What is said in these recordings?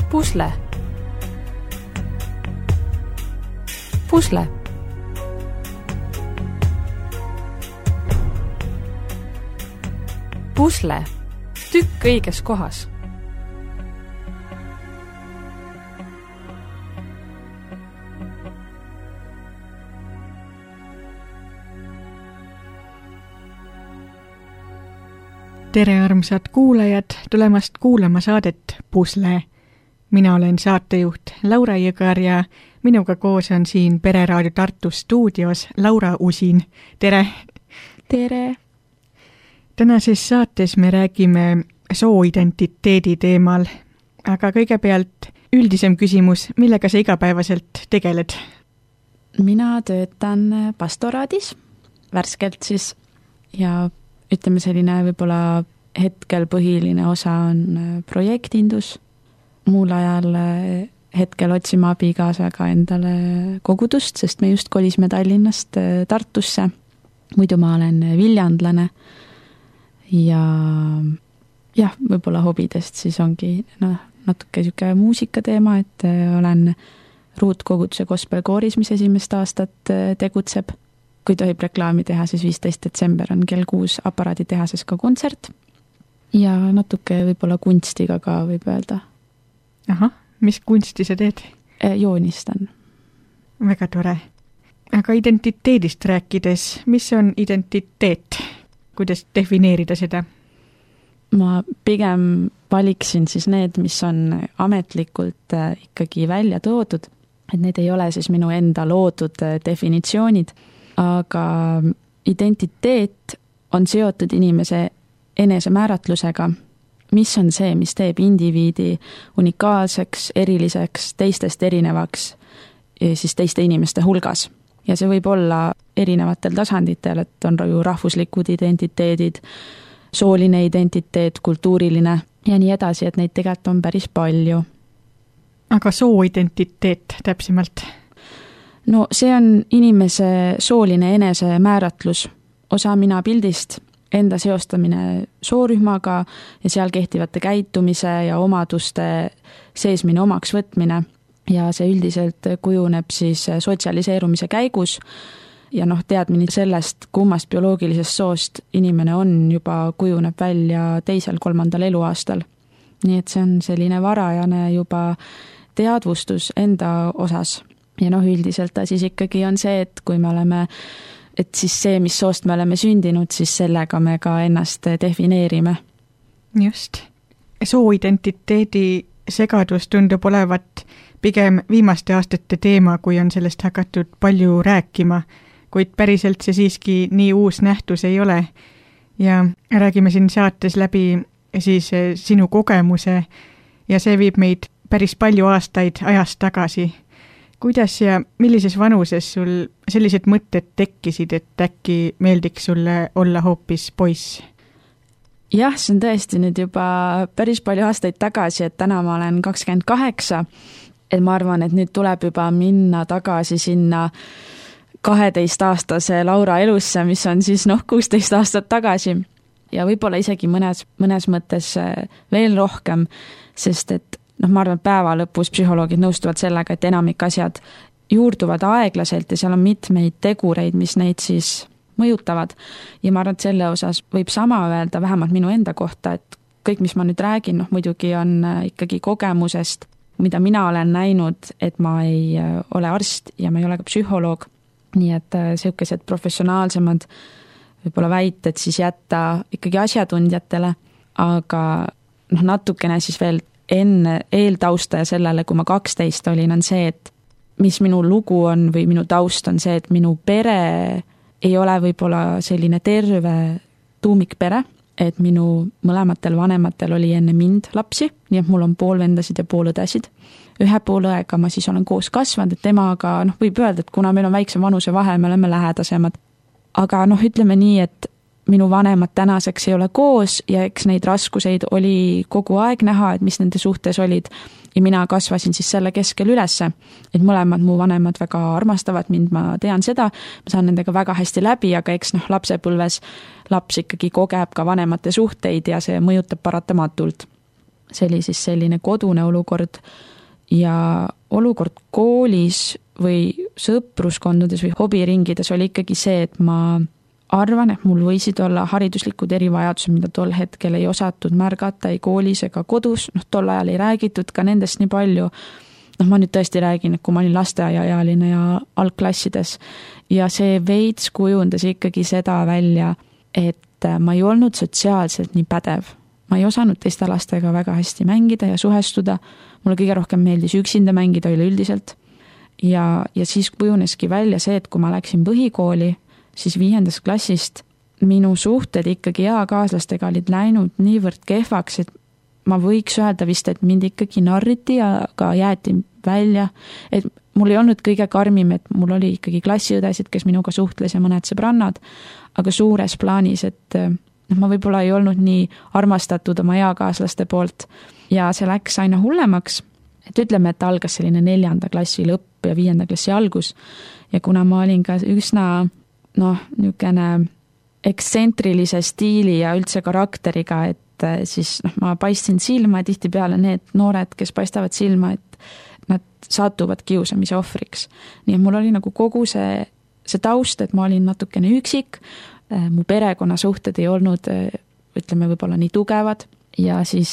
Pusle. Pusle. Pusle. Tükk õiges kohas. Tere armsad kuulajad, tulemast kuulama saadet Pusle. Mina olen saatejuht Laura Jõgar ja minuga koos on siin Pereraadio Tartu stuudios Laura Usin. Tere! Tere! Tänases saates me räägime sooidentiteedi teemal, aga kõigepealt üldisem küsimus, millega sa igapäevaselt tegeled? Mina töötan pastoraadis, värskelt siis, ja ütleme selline võib-olla hetkel põhiline osa on projektindus. Muul ajal hetkel otsime abikaasaga endale kogudust, sest me just kolisime Tallinnast Tartusse. Muidu ma olen viljandlane ja võib-olla hobidest siis ongi natuke siuke muusikateema, et olen Ruutkoguduse gospelkooris, mis esimest aastat tegutseb. Kui tohib reklaami teha, siis 15. detsember on kell 6 aparaaditehases ka kontsert ja natuke võib-olla kunstiga ka võib öelda. Aha, mis kunsti sa teed? Joonistan. Väga tore. Aga identiteedist rääkides, mis on identiteet? Kuidas defineerida seda? Ma pigem valiksin siis need, mis on ametlikult ikkagi välja toodud, et need ei ole siis minu enda loodud definitsioonid, aga identiteet on seotud inimese enesemääratlusega, mis on see, mis teeb indiviidi unikaalseks, eriliseks, teistest erinevaks siis teiste inimeste hulgas. Ja see võib olla erinevatel tasanditel, et on ju rahvuslikud identiteedid, sooline identiteet, kultuuriline ja nii edasi, et neid tegelikult on päris palju. Aga sooidentiteet täpsemalt? No see on inimese sooline enesemääratlus, osa mina pildist, enda seostamine soorühmaga ja seal kehtivate käitumise ja omaduste seesmine omaks võtmine ja see üldiselt kujuneb siis sotsialiseerumise käigus ja teadmine sellest, kummast bioloogilisest soost inimene on, juba kujuneb välja 2.-3. eluaastal. Nii et see on selline varajane juba teadvustus enda osas. Ja üldiselt ta siis ikkagi on see, et kui me oleme, et siis see, mis soost me oleme sündinud, siis sellega me ka ennast defineerime. Just. Sooidentiteedi segadus tundub olevat pigem viimaste aastate teema, kui on sellest hakatud palju rääkima, kuid päriselt see siiski nii uus nähtus ei ole. Ja räägime siin saates läbi siis sinu kogemuse ja see viib meid päris palju aastaid ajast tagasi. Kuidas ja millises vanuses sul sellised mõtted tekkisid, et äkki meeldiks sulle olla hoopis poiss? Jah, see on tõesti nüüd juba päris palju aastaid tagasi, et täna ma olen 28, et ma arvan, et nüüd tuleb juba minna tagasi sinna 12-aastase Laura elusse, mis on siis 16 aastat tagasi ja võib-olla isegi mõnes mõttes veel rohkem, sest et ma arvan, et päeva lõpus psühholoogid nõustuvad sellega, et enamik asjad juurduvad aeglaselt ja seal on mitmeid tegureid, mis neid siis mõjutavad. Ja ma arvan, et selle osas võib sama öelda vähemalt minu enda kohta, et kõik, mis ma nüüd räägin, muidugi on ikkagi kogemusest, mida mina olen näinud, et ma ei ole arst ja ma ei ole ka psühholoog. Nii et sellised professionaalsemad võib-olla väited siis jätta ikkagi asjatundjatele, aga natukene siis veel enne eeltausta ja sellele, kui ma 12 olin, on see, et mis minu lugu on või minu taust on see, et minu pere ei ole võib-olla selline terve tuumikpere, et minu mõlematel vanematel oli enne mind lapsi, nii et mul on pool vendasid ja pool õdesid. Ühe pool õega ma siis olen koos kasvanud, et temaga võib öelda, et kuna meil on väiksem vanusevahe, me oleme lähedasemad. Aga ütleme nii, et minu vanemad tänaseks ei ole koos ja eks neid raskuseid oli kogu aeg näha, et mis nende suhtes olid ja mina kasvasin siis selle keskel ülesse, et mõlemad mu vanemad väga armastavad mind, ma tean seda, ma saan nendega väga hästi läbi, aga eks lapsepõlves laps ikkagi kogeb ka vanemate suhteid ja see mõjutab paratamatult. see oli siis selline kodune olukord ja olukord koolis või sõpruskondades või hobiringides oli ikkagi see, et ma arvan, et mul võisid olla hariduslikud erivajadused, mida tol hetkel ei osatud märgata ei koolis ega kodus, tol ajal ei räägitud ka nendest nii palju. Ma nüüd tõesti räägin, et kui ma olin lasteaiaealine ja algklassides ja see veits kujundas ikkagi seda välja, et ma ei olnud sotsiaalselt nii pädev. Ma ei osanud teiste lastega väga hästi mängida ja suhestuda. Mulle kõige rohkem meeldis üksinda mängida üleüldiselt. Ja siis kujuneski välja see, et kui ma läksin põhikooli, siis 5. klassist minu suhted ikkagi eakaaslastega olid läinud niivõrd kehvaks, et ma võiks öelda vist, et mind ikkagi narriti ja ka jäeti välja. Et mul ei olnud kõige karmim, et mul oli ikkagi klassiõdesid, kes minuga suhtles ja mõned sõbrannad, aga suures plaanis, et ma võib-olla ei olnud nii armastatud oma eakaaslaste poolt ja see läks aina hullemaks. Et ütleme, et algas selline 4. klassi lõpp ja 5. klassi algus ja kuna ma olin ka üsna niisugune eksentriilise stiili ja üldse karakteriga, et siis ma paistsin silma ja tihtipeale need noored, kes paistavad silma, et nad satuvad kiusamise ohvriks. Nii et mul oli nagu kogu see taust, et ma olin natukene üksik, mu perekonnasuhted ei olnud, ütleme, võib-olla nii tugevad ja siis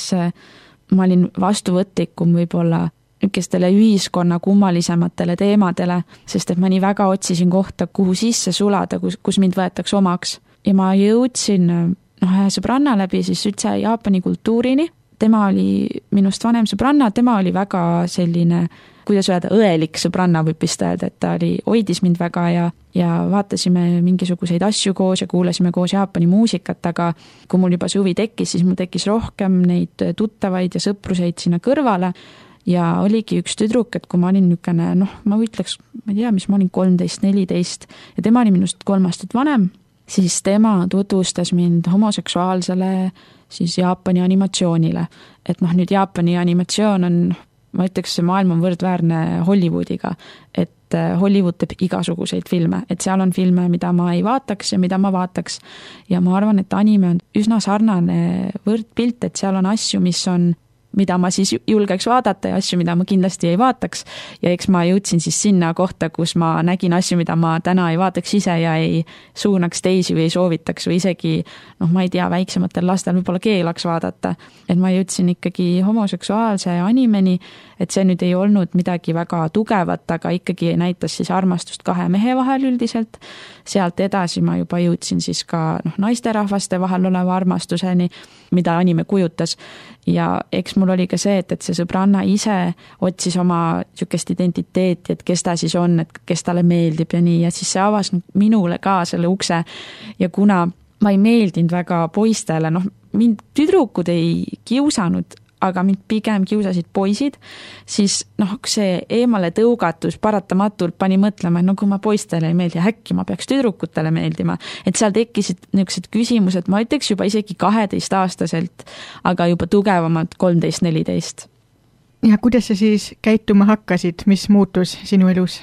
ma olin vastuvõtlikum võib-olla niisugustele ühiskonna kummalisematele teemadele, sest et ma nii väga otsisin kohta, kuhu sisse sulada, kus mind võetaks omaks. Ja ma jõudsin ühe sõbranna läbi siis üldse Jaapani kultuurini. Tema oli minust vanem sõbranna, tema oli väga selline, kuidas öelda, õelik sõbranna võib vist öelda, et ta hoidis mind väga ja vaatasime mingisuguseid asju koos ja kuulasime koos Jaapani muusikat, aga kui mul juba see huvi tekkis, siis mul tekkis rohkem neid tuttavaid ja sõpruseid sinna kõrvale ja oligi üks tüdruk, et kui ma olin niisugune, ma ütleks, ma ei tea, mis ma olin 13-14 ja tema oli minust 3 aastat vanem, siis tema tutvustas mind homoseksuaalsele siis Jaapani animatsioonile. Et nüüd Jaapani animatsioon on, ma ütleks, see maailm on võrdväärne Hollywoodiga, et Hollywood teeb igasuguseid filme, et seal on filme, mida ma ei vaataks ja mida ma vaataks. Ja ma arvan, et anime on üsna sarnane võrdpilt, et seal on asju, mida ma siis julgeks vaadata ja asju, mida ma kindlasti ei vaataks. Ja eks ma jõudsin siis sinna kohta, kus ma nägin asju, mida ma täna ei vaataks ise ja ei suunaks teisi või ei soovitaks või isegi, ma ei tea, väiksematel lastel võib-olla keelaks vaadata. Et ma jõudsin ikkagi homoseksuaalse animeni, et see nüüd ei olnud midagi väga tugevat, aga ikkagi näitas siis armastust 2 mehe vahel üldiselt. Sealt edasi ma juba jõudsin siis ka naisterahvaste vahel oleva armastuseni, mida anime kujutas. Ja eks mul oli ka see, et see sõbranna ise otsis oma niisugust identiteeti, et kes ta siis on, et kes talle meeldib ja nii. Ja siis see avas minule ka selle ukse. Ja kuna ma ei meeldinud väga poistele, mind tüdrukud ei kiusanud, aga mind pigem kiusasid poisid, siis see eemale tõugatus paratamatult pani mõtlema, et kui ma poistele ei meeldi, äkki ma peaks tüdrukutele meeldima. Et seal tekkisid niisugused küsimused, ma ütleks juba isegi 12-aastaselt, aga juba tugevamad 13-14. Ja kuidas sa siis käituma hakkasid, mis muutus sinu elus?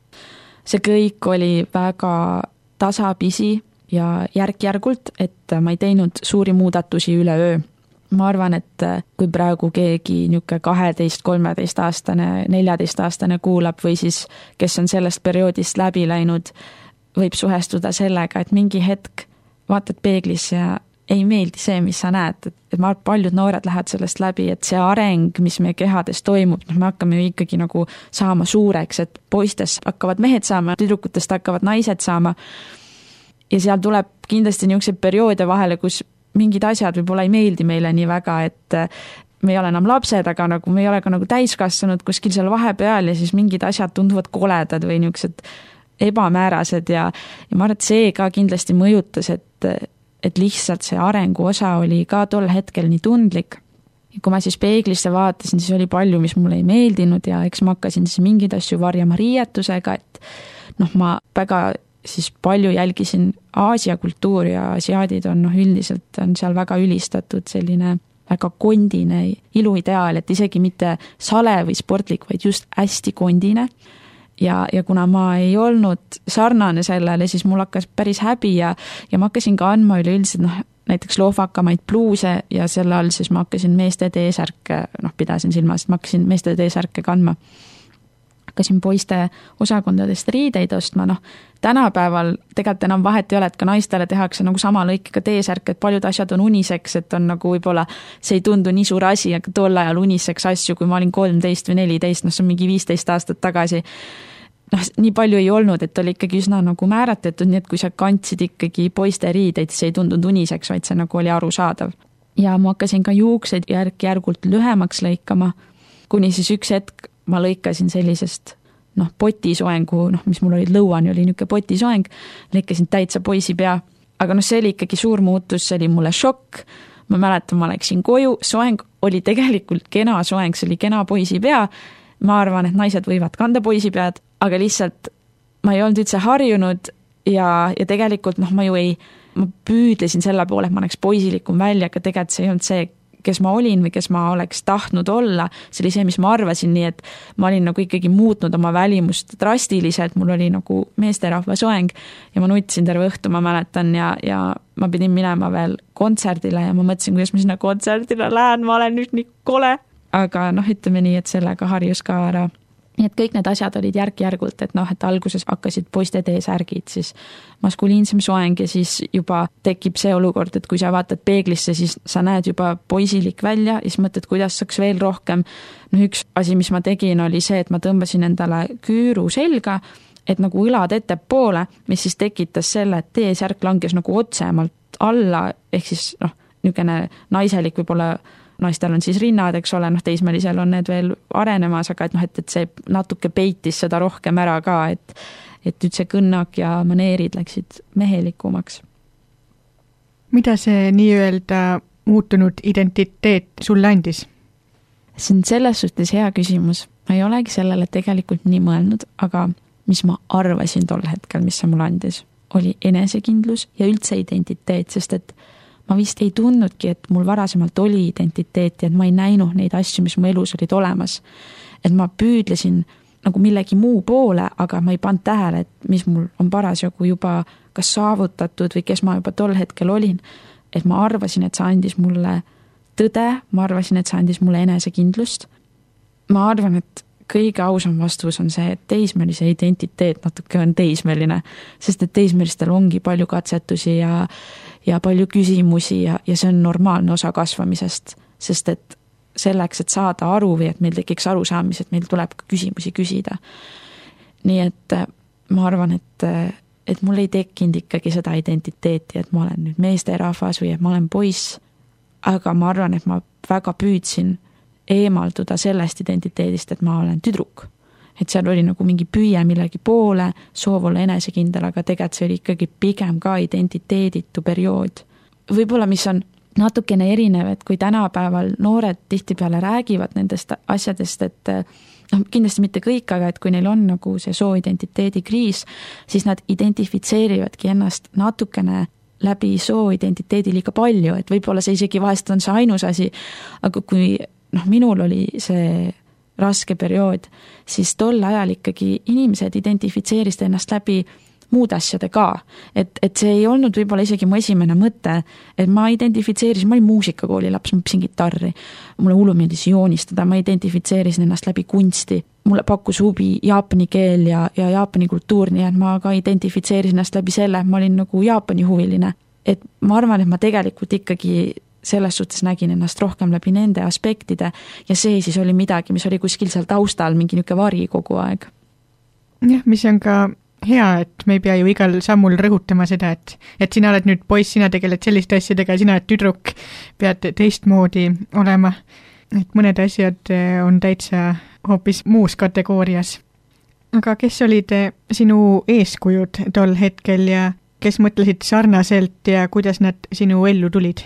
See kõik oli väga tasapisi ja järk-järgult, et ma ei teinud suuri muudatusi üleöö. Ma arvan, et kui praegu keegi niisugune 12-13-aastane, 14-aastane kuulab või siis, kes on sellest perioodist läbi läinud, võib suhestuda sellega, et mingi hetk vaatad peeglisse ja ei meeldi see, mis sa näed. Et ma arvan, paljud noored lähevad sellest läbi, et see areng, mis meie kehades toimub, me hakkame ju ikkagi saama suureks, et poistest hakkavad mehed saama, tüdrukutest hakkavad naised saama. Ja seal tuleb kindlasti niisugused perioode vahele, kus mingid asjad võib-olla ei meeldi meile nii väga, et me ei ole enam lapsed, aga me ei ole ka täiskasvanud kuskil seal vahepeal ja siis mingid asjad tunduvad koledad või niisugused ebamäärased ja ma arvan, et see ka kindlasti mõjutas, et lihtsalt see arengu osa oli ka tol hetkel nii tundlik. Ja kui ma siis peeglisse vaatasin, siis oli palju, mis mulle ei meeldinud ja eks ma hakkasin siis mingeid asju varjama riietusega, et ma väga siis palju jälgisin Aasia kultuuri ja asiaadid on üldiselt on seal väga ülistatud selline väga kondine iluideaal, et isegi mitte sale või sportlik, vaid just hästi kondine. Ja kuna ma ei olnud sarnane sellele, siis mul hakkas päris häbi ja ma hakkasin ka andma üleüldiselt näiteks lohvakamaid bluuse ja selle all siis ma hakkasin meeste T-särke, pidasin silmas, et ma hakkasin meeste T-särke kandma. Hakkasin poiste osakondadest riideid ostma, tänapäeval tegelikult enam vahet ei ole, et ka naistele tehakse nagu sama lõikega T-särk, et paljud asjad on uniseks, et on nagu võib-olla see ei tundu nii suur asi, aga tol ajal uniseks asju, kui ma olin 13 või 14, see on mingi 15 aastat tagasi, nii palju ei olnud, et oli ikkagi üsna nagu määratletud, nii et kui sa kandsid ikkagi poiste riideid, siis ei tundunud uniseks, vaid see nagu oli arusaadav. Ja ma hakkasin ka juukseid järk-järgult lühemaks lõikama, kuni siis üks hetk ma lõikasin sellisest potisoengu, mis mul oli lõuani, oli niisugune potisoeng, lõikasin täitsa poisi pea, aga see oli ikkagi suur muutus, see oli mulle šokk, ma mäletan, ma läksin koju, soeng oli tegelikult kena soeng, see oli kena poisi pea, ma arvan, et naised võivad kanda poisi pead, aga lihtsalt ma ei olnud üldse harjunud ja tegelikult ma püüdlesin selle poole, et ma oleks poisilikum välja, aga tegelikult see ei olnud see, kes ma olin või kes ma oleks tahtnud olla, see oli see, mis ma arvasin, nii et ma olin nagu ikkagi muutnud oma välimust drastiliselt, mul oli nagu meesterahva soeng ja ma nutsin terve õhtu, ma mäletan ja ma pidin minema veel kontserdile ja ma mõtlesin, kuidas ma sinna kontserdile lähen, ma olen nüüd nii kole, aga ütleme nii, et sellega harjus ka ära. Nii et kõik need asjad olid järk-järgult, et alguses hakkasid poiste T-särgid, siis maskuliinsem soeng ja siis juba tekib see olukord, et kui sa vaatad peeglisse, siis sa näed juba poisilik välja ja siis mõtled, kuidas saaks veel rohkem. Üks asi, mis ma tegin, oli see, et ma tõmbasin endale küüru selga, et nagu õlad ettepoole, mis siis tekitas selle, et T-särk langes nagu otsemalt alla, ehk siis niisugune naiselik võib-olla naistel on siis rinnad, eks ole, teismelisel on need veel arenemas, aga et see natuke peitis seda rohkem ära ka, et üldse kõnnak ja maneerid läksid mehelikumaks. Mida see nii-öelda muutunud identiteet sulle andis? See on selles suhtes hea küsimus. Ma ei olegi sellele tegelikult nii mõelnud, aga mis ma arvasin tol hetkel, mis see mulle andis, oli enesekindlus ja üldse identiteet, sest et ma vist ei tundnudki, et mul varasemalt oli identiteeti, et ma ei näinud neid asju, mis mu elus olid olemas. Et ma püüdlesin nagu millegi muu poole, aga ma ei pannud tähele, et mis mul on parasjagu juba kas saavutatud või kes ma juba tol hetkel olin. Et ma arvasin, et see andis mulle tõde, ma arvasin, et see andis mulle enesekindlust. Ma arvan, et kõige ausam vastus on see, et teismelise identiteet natuke on teismeline, sest et teismelistel ongi palju katsetusi ja palju küsimusi ja see on normaalne osa kasvamisest, sest et selleks, et saada aru või et meil tekiks arusaamised, meil tuleb ka küsimusi küsida. Nii et ma arvan, et mul ei tekkinud ikkagi seda identiteeti, et ma olen nüüd meesterahvas või et ma olen poiss, aga ma arvan, et ma väga püüdsin eemalduda sellest identiteedist, et ma olen tüdruk. Et seal oli nagu mingi püüe millegi poole, soov olla enesekindel, aga tegelikult see oli ikkagi pigem ka identiteeditu periood. Võib-olla mis on natukene erinev, et kui tänapäeval noored tihtipeale räägivad nendest asjadest, et kindlasti mitte kõik, aga et kui neil on nagu see sooidentiteedi kriis, siis nad identifitseerivadki ennast natukene läbi sooidentiteedi liiga palju, et võib-olla see isegi vahest on see ainus asi, aga kui minul oli see raske periood, siis tol ajal ikkagi inimesed identifitseerisid ennast läbi muud asjade ka. Et see ei olnud võib-olla isegi mu esimene mõte, et ma identifitseerisin, ma olin muusikakooli laps, ma õppisin kitarri, mulle hullu meeldis joonistada, ma identifitseerisin ennast läbi kunsti, mulle pakkus huvi jaapani keel ja jaapani kultuur, nii et ma ka identifitseerisin ennast läbi selle, ma olin nagu Jaapani huviline. Et ma arvan, et ma tegelikult ikkagi selles suhtes nägin ennast rohkem läbi nende aspektide ja see siis oli midagi, mis oli kuskil seal taustal, mingi niisugune vari kogu aeg. Jah, mis on ka hea, et me ei pea ju igal sammul rõhutama seda, et sina oled nüüd poiss, sina tegeled selliste asjadega ja sina oled tüdruk, pead teistmoodi olema. Et mõned asjad on täitsa hoopis muus kategoorias. Aga kes olid sinu eeskujud tol hetkel ja kes mõtlesid sarnaselt ja kuidas nad sinu ellu tulid?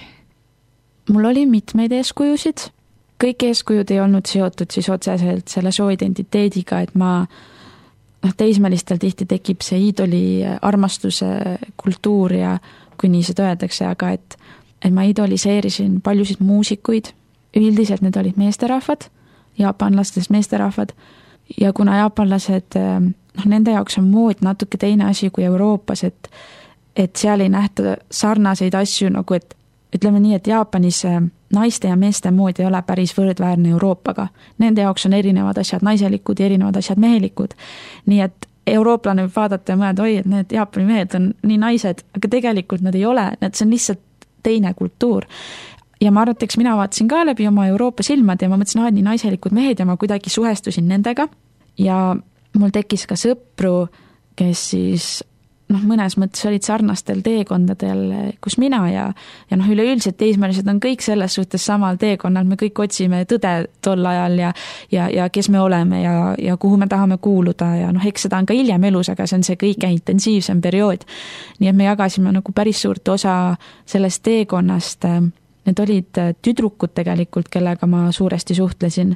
Mul oli mitmeid eeskujusid. Kõik eeskujud ei olnud seotud siis otseselt selle sooidentiteediga, et ma teismelistel tihti tekib see iidoli armastuse kultuur ja kui nii seda öeldakse, aga et ma idoliseerisin paljusid muusikuid. Üldiselt need olid meesterahvad, jaapanlastest meesterahvad ja kuna jaapanlased, nende jaoks on mood natuke teine asi kui Euroopas, et seal ei nähta sarnaseid asju nagu, et ütleme nii, et Jaapanis naiste ja meeste mood ei ole päris võrdväärne Euroopaga. Nende jaoks on erinevad asjad naiselikud ja erinevad asjad mehelikud. Nii et eurooplane võib vaadata ja mõelda, oi, et need Jaapani mehed on nii naised, aga tegelikult nad ei ole, see on lihtsalt teine kultuur. Ja ma arvan, et eks mina vaatasin ka läbi oma Euroopa silmad ja ma mõtlesin, nii naiselikud mehed ja ma kuidagi suhestusin nendega ja mul tekkis ka sõpru, kes siis mõnes mõttes olid sarnastel teekondadel, kus mina ja üleüldiselt teismelised on kõik selles suhtes samal teekonnal, me kõik otsime tõde tol ajal ja kes me oleme ja kuhu me tahame kuuluda ja eks seda on ka hiljem elus, aga see on see kõige intensiivsem periood. Nii et me jagasime nagu päris suurt osa sellest teekonnast. Need olid tüdrukud tegelikult, kellega ma suuresti suhtlesin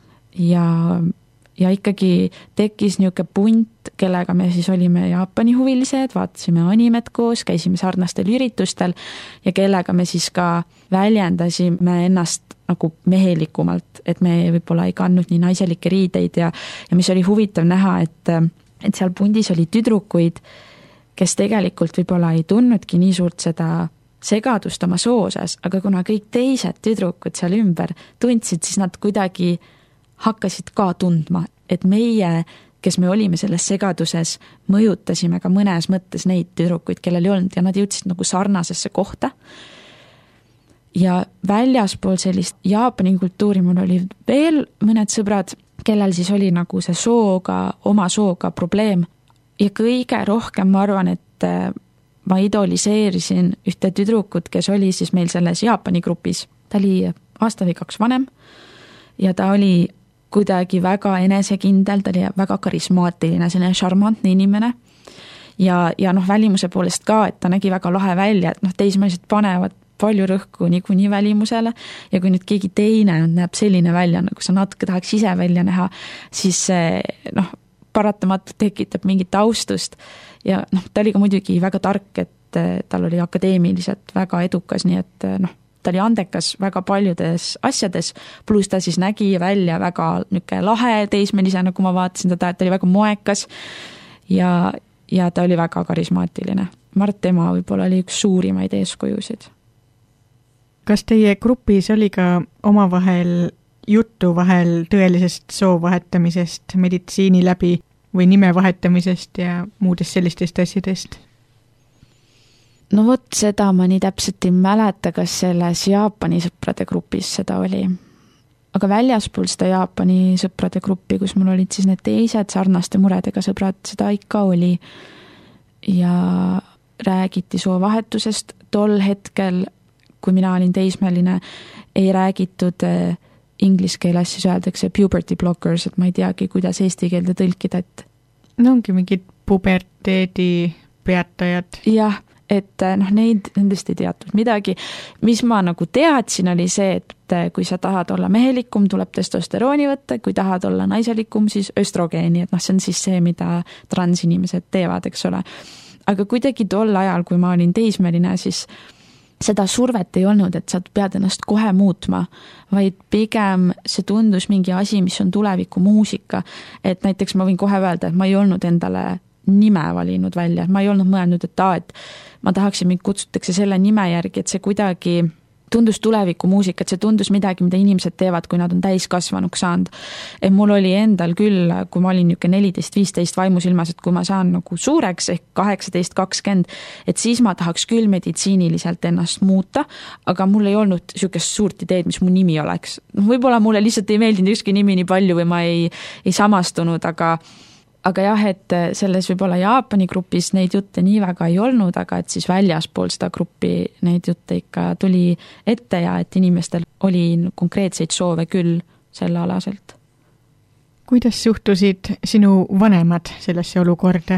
ja ikkagi tekkis niisugune punt, kellega me siis olime Jaapani huvilised, vaatasime animet koos, käisime sarnastel üritustel ja kellega me siis ka väljendasime ennast nagu mehelikumalt, et me võib-olla ei kandnud nii naiselikke riideid ja mis oli huvitav näha, et seal pundis oli tüdrukuid, kes tegelikult võib-olla ei tundnudki nii suurt seda segadust oma soosas, aga kuna kõik teised tüdrukud seal ümber tundsid, siis nad kuidagi hakkasid ka tundma, et meie, kes me olime selles segaduses, mõjutasime ka mõnes mõttes neid tüdrukuid, kellel ei olnud ja nad jõudsid nagu sarnasesse kohta. Ja väljaspool sellist Jaapani kultuuri mul oli veel mõned sõbrad, kellel siis oli nagu see oma sooga probleem ja kõige rohkem ma arvan, et ma idoliseerisin ühte tüdrukut, kes oli siis meil selles Jaapani grupis. Ta oli aasta või 2 vanem ja ta oli kuidagi väga enesekindel, ta oli väga karismaatiline, selline šarmantne inimene ja välimuse poolest ka, et ta nägi väga lahe välja, et teismelised panevad palju rõhku niikuinii välimusele ja kui nüüd keegi teine näeb selline välja, nagu sa natuke tahaks ise välja näha, siis paratamatult tekitab mingit austust ja ta oli ka muidugi väga tark, et tal oli akadeemiliselt väga edukas, nii et ta oli andekas väga paljudes asjades, pluss ta siis nägi välja väga lahe teismelisena, kui ma vaatasin teda, et ta oli väga moekas ja ta oli väga karismaatiline. Ma arvan, et tema võib-olla oli üks suurimaid eeskujusid. Kas teie grupis oli ka omavahel juttu vahel tõelisest soovahetamisest, meditsiini läbi või nime vahetamisest ja muudest sellistest asjadest? No vot, seda ma nii täpselt ei mäleta, kas selles Jaapani sõprade grupis seda oli. Aga väljaspool seda Jaapani sõprade gruppi, kus mul olid siis need teised sarnaste muredega sõbrad, seda ikka oli. Ja räägiti soovahetusest. Tol hetkel, kui mina olin teismeline, ei räägitud inglise keeles, siis öeldakse puberty blockers, et ma ei teagi, kuidas eesti keelde tõlkida, et ongi mingid puberteedi peatajad. Jah, et nendest ei teatud midagi. Mis ma nagu teadsin, oli see, et kui sa tahad olla mehelikum, tuleb testosterooni võtta, kui tahad olla naiselikum, siis östrogeeni, et see on siis see, mida transinimesed teevad, eks ole. Aga kuidagi tol ajal, kui ma olin teismeline, siis seda survet ei olnud, et sa pead ennast kohe muutma, vaid pigem see tundus mingi asi, mis on tuleviku muusika. Et näiteks ma võin kohe öelda, et ma ei olnud endale nime valinud välja, ma ei olnud mõelnud, et ma tahaksin, mind kutsutakse selle nime järgi, et see kuidagi tundus tuleviku muusika, et see tundus midagi, mida inimesed teevad, kui nad on täiskasvanuks saanud. Et mul oli endal küll, kui ma olin 14-15 vaimusilmas, et kui ma saan nagu suureks ehk 18-20, et siis ma tahaks küll meditsiiniliselt ennast muuta, aga mul ei olnud niisugust suurt ideed, mis mu nimi oleks. Võib-olla mulle lihtsalt ei meeldinud ükski nimi nii palju või ma ei samastunud, aga jah, et selles võib-olla Jaapani grupis neid jutte nii väga ei olnud, aga et siis väljaspool seda gruppi neid jutte ikka tuli ette ja et inimestel oli konkreetseid soove küll selle alaselt. Kuidas suhtusid sinu vanemad sellesse olukorda?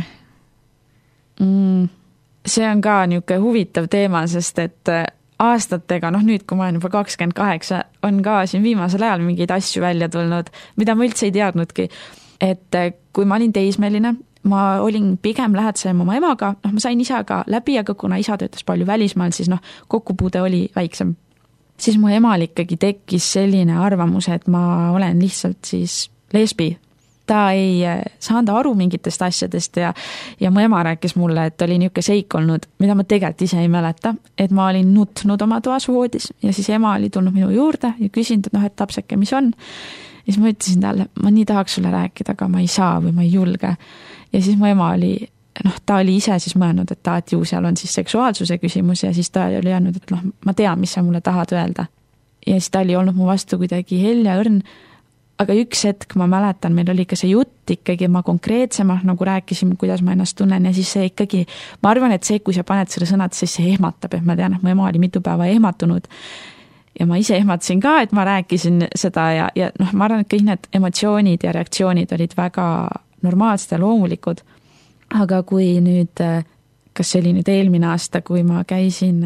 See on ka niisugune huvitav teema, sest et aastatega, nüüd kui ma olen juba 28, on ka siin viimasel ajal mingeid asju välja tulnud, mida ma üldse ei teadnudki. Et kui ma olin teismeline, ma olin pigem lähedasem oma emaga, ma sain isaga läbi, aga kuna isa töötas palju välismaal, siis kokkupuude oli väiksem. Siis mu emal ikkagi tekkis selline arvamus, et ma olen lihtsalt siis lesbi. ta ei saanud aru mingitest asjadest ja mu ema rääkis mulle, et oli niisugune seik olnud, mida ma tegelikult ise ei mäleta, et ma olin nutnud oma toas voodis ja siis ema oli tulnud minu juurde ja küsinud, et et lapseke, mis on. Ja siis ma ütlesin talle, ma nii tahaks sulle rääkida, aga ma ei saa või ma ei julge. Ja siis mu ema oli, ta oli ise siis mõelnud, et ju seal on siis seksuaalsuse küsimus ja siis ta oli öelnud, et ma tean, mis sa mulle tahad öelda. Ja siis ta oli olnud mu vastu kuidagi hell ja õrn. Aga üks hetk ma mäletan, meil oli ka see jutt ikkagi, ma konkreetsemalt nagu rääkisin, kuidas ma ennast tunnen ja siis see ikkagi, ma arvan, et see, kui sa paned selle sõnad, siis see ehmatab, et ma tean, et mu ema oli mitu päeva ehmatunud ja ma ise ehmatasin ka, et ma rääkisin seda ja ma arvan, et kõik need emotsioonid ja reaktsioonid olid väga normaalsed ja loomulikud. Aga kui nüüd, kas see oli nüüd eelmine aasta, kui ma käisin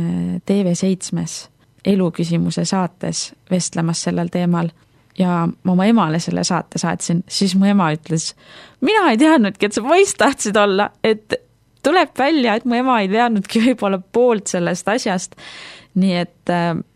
TV7 eluküsimuse saates vestlemas sellel teemal, ja ma oma emale selle saate saatsin, siis mu ema ütles, mina ei teadnudki, et sa poiss tahtsid olla, et tuleb välja, et mu ema ei teadnudki võib-olla poolt sellest asjast. Nii et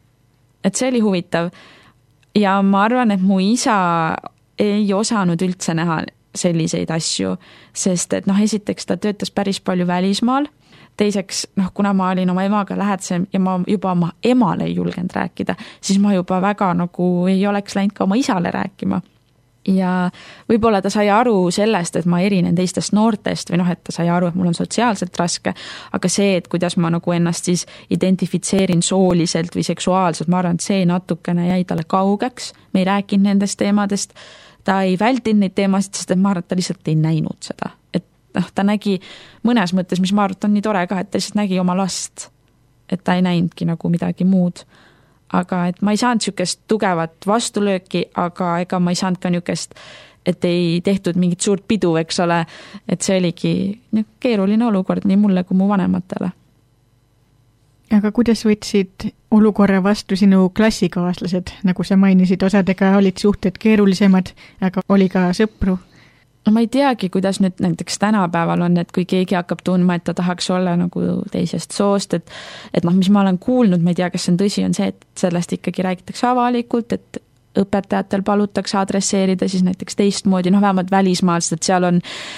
see oli huvitav. Ja ma arvan, et mu isa ei osanud üldse näha selliseid asju, sest et esiteks ta töötas päris palju välismaal. Teiseks, kuna ma olin oma emaga lähedasem ja ma juba oma emale ei julgenud rääkida, siis ma juba väga nagu ei oleks läinud ka oma isale rääkima. Ja võib-olla ta sai aru sellest, et ma erinen teistest noortest või et ta sai aru, et mul on sotsiaalselt raske, aga see, et kuidas ma nagu ennast siis identifitseerin sooliselt või seksuaalselt, ma arvan, et see natukene jäi talle kaugeks, me ei rääkinud nendest teemadest, ta ei vältinud neid teemasid, sest et ma arvan, et ta lihtsalt ei näinud seda, et ta nägi mõnes mõttes, mis ma arvan, on nii tore ka, et ta lihtsalt nägi oma last, et ta ei näinudki nagu midagi muud. Aga et ma ei saanud niisugust tugevat vastulööki, aga ega ma ei saanud ka niisugust, et ei tehtud mingit suurt pidu, eks ole, et see oligi keeruline olukord nii mulle kui mu vanematele. Aga kuidas võtsid olukorra vastu sinu klassikaaslased, nagu sa mainisid, osadega olid suhted keerulisemad, aga oli ka sõpru? No ma ei teagi, kuidas nüüd näiteks tänapäeval on, et kui keegi hakkab tundma, et ta tahaks olla nagu teisest soost, et mis ma olen kuulnud, ma ei tea, kas see on tõsi, on see, et sellest ikkagi räägitakse avalikult, et õpetajatel palutakse adresseerida siis näiteks teistmoodi, vähemalt välismaalsed, et seal on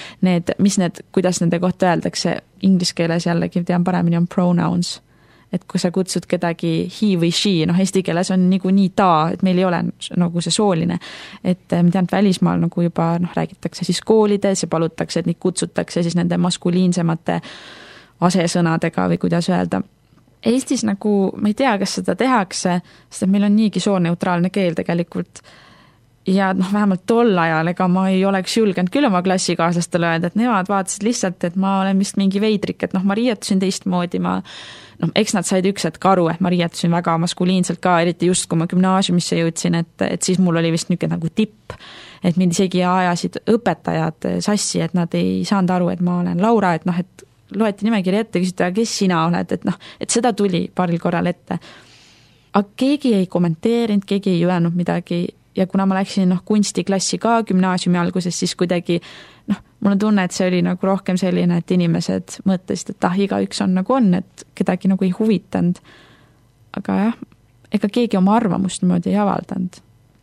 kuidas nende kohta öeldakse, inglise keeles jällegi tean paremini on pronouns. Et kui sa kutsud kedagi he või she, eesti keeles on nii ta, et meil ei ole nagu see sooline. Et ma tean, et välismaal nagu juba räägitakse siis koolides ja palutakse, et neid kutsutakse siis nende maskuliinsemate asesõnadega või kuidas öelda. Eestis nagu, ma ei tea, kas seda tehakse, sest meil on niigi sooneutraalne keel tegelikult. Ja vähemalt tol ajal, ega ma ei oleks julgenud küll oma klassikaaslastele öelda, et nemad vaatasid lihtsalt, et ma olen vist mingi veidrik, et ma riietusin teistmoodi, eks nad said üks hetk aru, et ma riietusin väga maskuliinselt ka, eriti just kui ma gümnaasiumisse jõudsin, et siis mul oli vist niisugune nagu tipp, et mind isegi ajasid õpetajad sassi, et nad ei saanud aru, et ma olen Laura, et et loeti nimekiri ette, küsida, kes sina oled, et seda tuli paaril korral ette. Aga keegi ei kommenteerinud, keegi ei öelnud midagi ja kuna ma läksin kunstiklassi ka gümnaasiumi alguses, siis kuidagi mul on tunne, et see oli nagu rohkem selline, et inimesed mõtlesid, et igaüks on nagu on, et kedagi nagu ei huvitanud. Aga jah, ega keegi oma arvamust niimoodi ei avaldanud.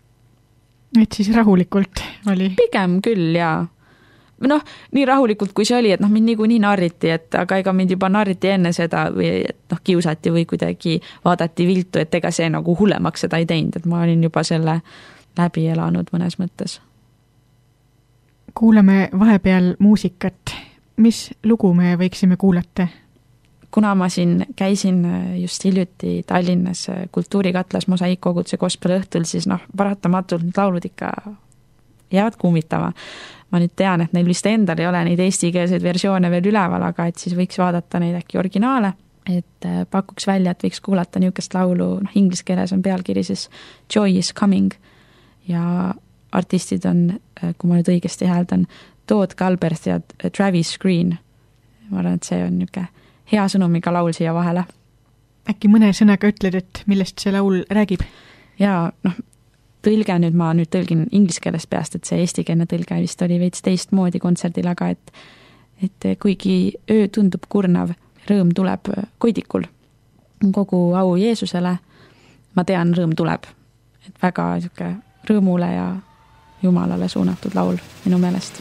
Et siis rahulikult oli? Pigem küll, jaa. Nii rahulikult kui see oli, et mind nii narriti, et aga ega mind juba narriti enne seda või et kiusati või kuidagi vaadati viltu, et ega see nagu hullemaks seda ei teinud, et ma olin juba selle läbi elanud mõnes mõttes. Kuulame vahepeal muusikat. Mis lugu me võiksime kuulata? Kuna ma siin käisin just hiljuti Tallinnas kultuurikatlas Mosaik-koguduse gospel õhtul, siis paratamatult need laulud ikka jäävad kummitama. Ma nüüd tean, et neil vist endal ei ole neid eestikeelseid versioone veel üleval, aga et siis võiks vaadata neid äkki originaale, et pakuks välja, et võiks kuulata niisugust laulu, inglise keeles on pealkiri siis Joy is Coming ja artistid on, kui ma nüüd õigesti hääldan, Todd Galberth ja Travis Green. Ma arvan, et see on niisugune hea sõnumiga laul siia vahele. Äkki mõne sõnaga ütled, et millest see laul räägib? Ja tõlge nüüd ma tõlgin inglise keeles peast, et see eestikeelne tõlge vist oli veits teistmoodi kontserdil, aga et kuigi öö tundub kurnav, rõõm tuleb koidikul. Kogu au Jeesusele, ma tean, rõõm tuleb. Et väga rõõmule ja Jumalale suunatud laul minu meelest.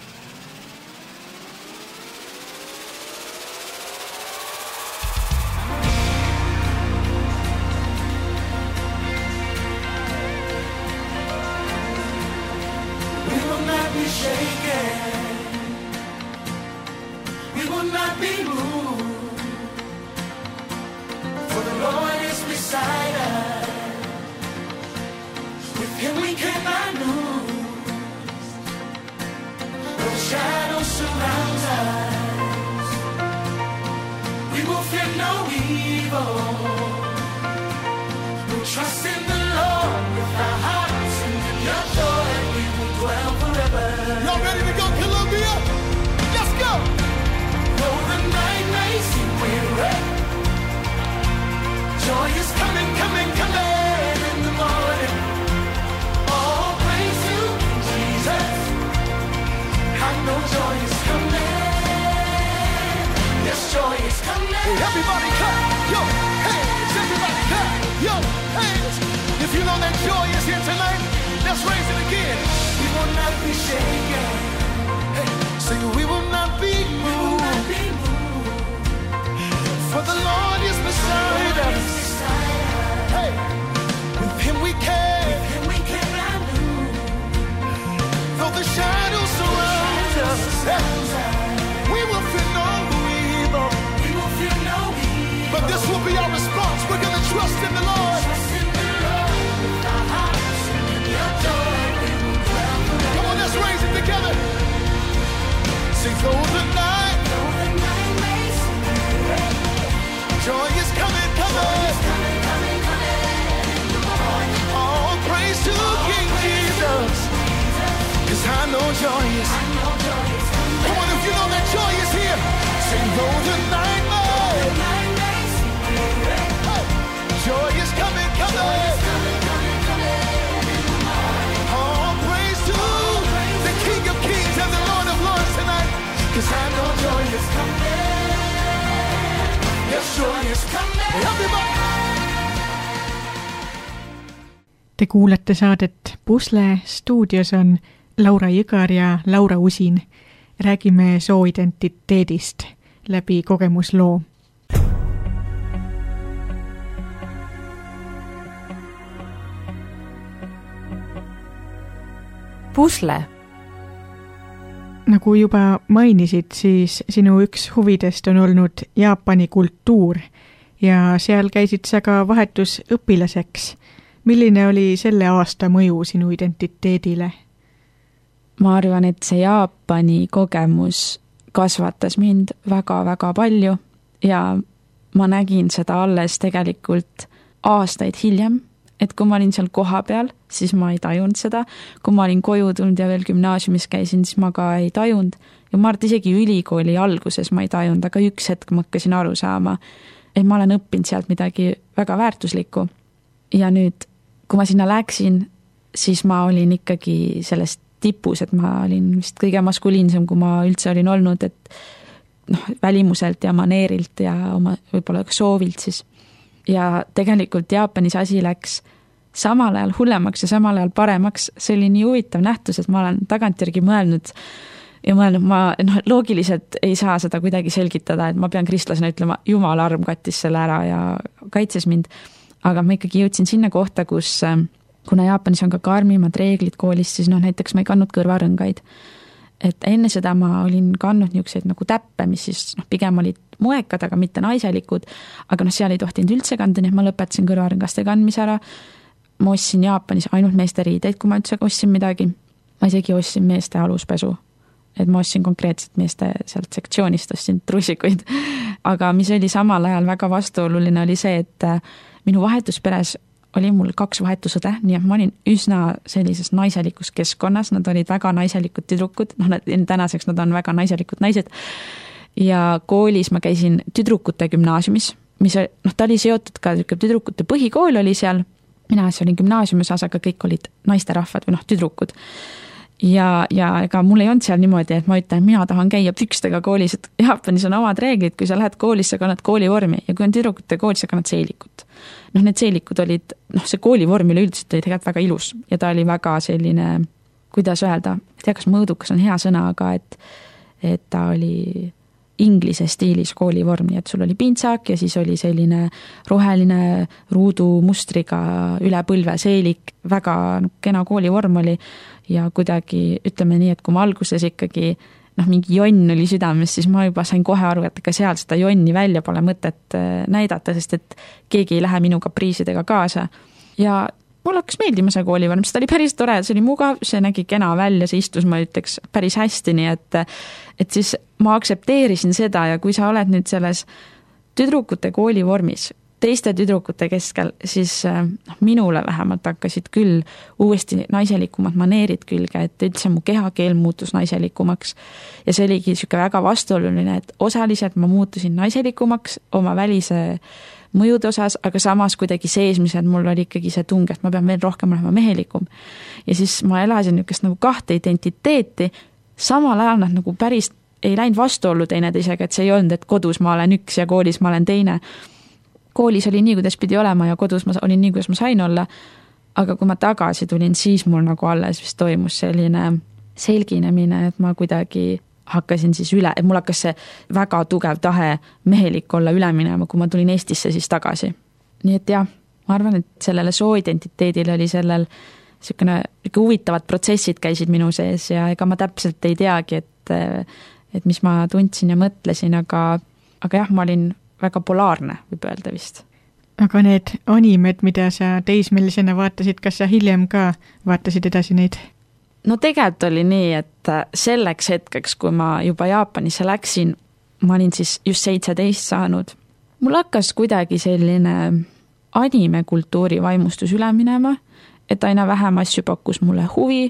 Everybody clap your hands, everybody clap your hands. If you know that joy is here tonight, let's raise it again. We will not be shaken. Hey, sing, we will not be moved. For the Lord is beside us. Hey, with him we cannot move. Though the shadows surround us, hey, we will fear no evil. But this will be our response. We're going to trust in the Lord. Come on, let's raise it together. Sing, though the night joy is coming, coming. All praise to King Jesus. 'Cause I know joy is. Come on, if you know that joy is here. Sing, though the night joy is coming, coming. All praise to the King of Kings and the Lord of Lords tonight. 'Cause I know joy is coming. Yes, joy is coming. Everybody. Te kuulate saadet Pusle, stuudios on Laura Jõgar ja Laura Usin. Räägime sooidentiteedist läbi kogemusloo. Pusle. Nagu juba mainisid, siis sinu üks huvidest on olnud Jaapani kultuur ja seal käisid sa ka vahetusõpilaseks. Milline oli selle aasta mõju sinu identiteedile? Ma arvan, et see Jaapani kogemus kasvatas mind väga-väga palju ja ma nägin seda alles tegelikult aastaid hiljem, et kui ma olin seal koha peal, siis ma ei tajunud seda. Kui ma olin koju tulnud ja veel gümnaasiumis käisin, siis ma ka ei tajunud. Ja ma arvan, isegi ülikooli alguses ma ei tajunud, aga üks hetk ma hakkasin aru saama, et ma olen õppinud sealt midagi väga väärtuslikku. Ja nüüd, kui ma sinna läksin, siis ma olin ikkagi sellest tipus, et ma olin vist kõige maskuliinsem, kui ma üldse olin olnud, et välimuselt ja maneerilt ja oma võib-olla soovilt siis. Ja tegelikult Jaapanis asi läks samal ajal hullemaks ja samal ajal paremaks. See oli nii huvitav nähtus, et ma olen tagantjärgi mõelnud ja mõelnud, ma loogiliselt ei saa seda kuidagi selgitada, et ma pean kristlasena ütlema, Jumala arm kattis selle ära ja kaitses mind. Aga ma ikkagi jõudsin sinna kohta, kus kuna Jaapanis on ka karmimad reeglid koolis, siis näiteks ma ei kandnud kõrvarõngaid. Et enne seda ma olin kandnud niisuguseid nagu täppe, mis siis pigem olid moekad, aga mitte naiselikud, aga seal ei tohtinud üldse kanda, nii et ma lõpetasin kõrvarõngaste kandmise ära. Ma ostsin Jaapanis ainult meeste riideid, kui ma üldse ostsin midagi. Ma isegi ostsin meeste aluspesu. Et ma ostsin konkreetselt meeste sealt sektsioonist, ostsin trussikuid. Aga mis oli samal ajal väga vastuoluline oli see, et minu vahetusperes oli mul 2 vahetusõde, nii et ma olin üsna sellises naiselikus keskkonnas, nad olid väga naiselikud tüdrukud, tänaseks nad on väga naiselikud naised. Ja koolis ma käisin tüdrukute gümnaasiumis, mis ta oli seotud ka tüdrukute põhikool oli seal, mina olin gümnaasiumis, aga kõik olid naisterahvad või tüdrukud. Ja ega mul ei olnud seal niimoodi, et ma ütlen, mina tahan käia pükstega koolis, et Jaapanis on omad reeglid, kui sa lähed koolis, sa kannad koolivormi ja kui on tüdrukute koolis, sa kannad seelikut. Need seelikud olid, see koolivorm üleüldiselt oli tegelikult väga ilus ja ta oli väga selline kuidas öelda, ei tea, kas mõõdukas on hea sõna, aga et ta oli inglise stiilis koolivorm, nii et sul oli pintsak ja siis oli selline roheline ruudumustriga üle põlve seelik, väga kena koolivorm oli ja kuidagi ütleme nii, et kui ma alguses ikkagi mingi jonn oli südames, siis ma juba sain kohe aru, et ega seal seda jonni välja pole mõtet näidata, sest et keegi ei lähe minu kapriisidega kaasa. Ja mul hakkas meeldima see koolivorm, sest ta oli päris tore, see oli mugav, see nägi kena välja, see istus, ma ütleks, päris hästi, nii et siis ma aktsepteerisin seda ja kui sa oled nüüd selles tüdrukute koolivormis, teiste tüdrukute keskel, siis minule vähemalt hakkasid küll uuesti naiselikumad maneerid külge, et üldse mu kehakeel muutus naiselikumaks. Ja see oligi siuke väga vastuoluline, et osaliselt ma muutusin naiselikumaks oma välise mõjude osas, aga samas kuidagi seesmised mul oli ikkagi see tung, et ma pean veel rohkem olema mehelikum. Ja siis ma elasin niukest nagu kahte identiteeti, samal ajal nad nagu päris ei läinud vastuollu teineteisega, et see ei olnud, et kodus ma olen üks ja koolis ma olen teine. Koolis oli nii, kuidas pidi olema ja kodus ma olin nii, kuidas ma sain olla, aga kui ma tagasi tulin, siis mul nagu alles vist toimus selline selginemine, et ma kuidagi hakkasin siis üle, et mul hakkas see väga tugev tahe mehelik olla üle minema, kui ma tulin Eestisse siis tagasi. Nii et jah, ma arvan, et sellele sooidentiteedile oli sellel selline huvitavad protsessid käisid minu sees ja ega ma täpselt ei teagi, et mis ma tundsin ja mõtlesin, aga jah, ma olin väga polaarne, võib öelda vist. Aga need animed, mida sa teismelisena vaatasid, kas sa hiljem ka vaatasid edasi neid? No tegelikult oli nii, et selleks hetkeks, kui ma juba Jaapanisse läksin, ma olin siis just 17 saanud. Mul hakkas kuidagi selline animekultuuri vaimustus üle minema, et aina vähem asju pakkus mulle huvi.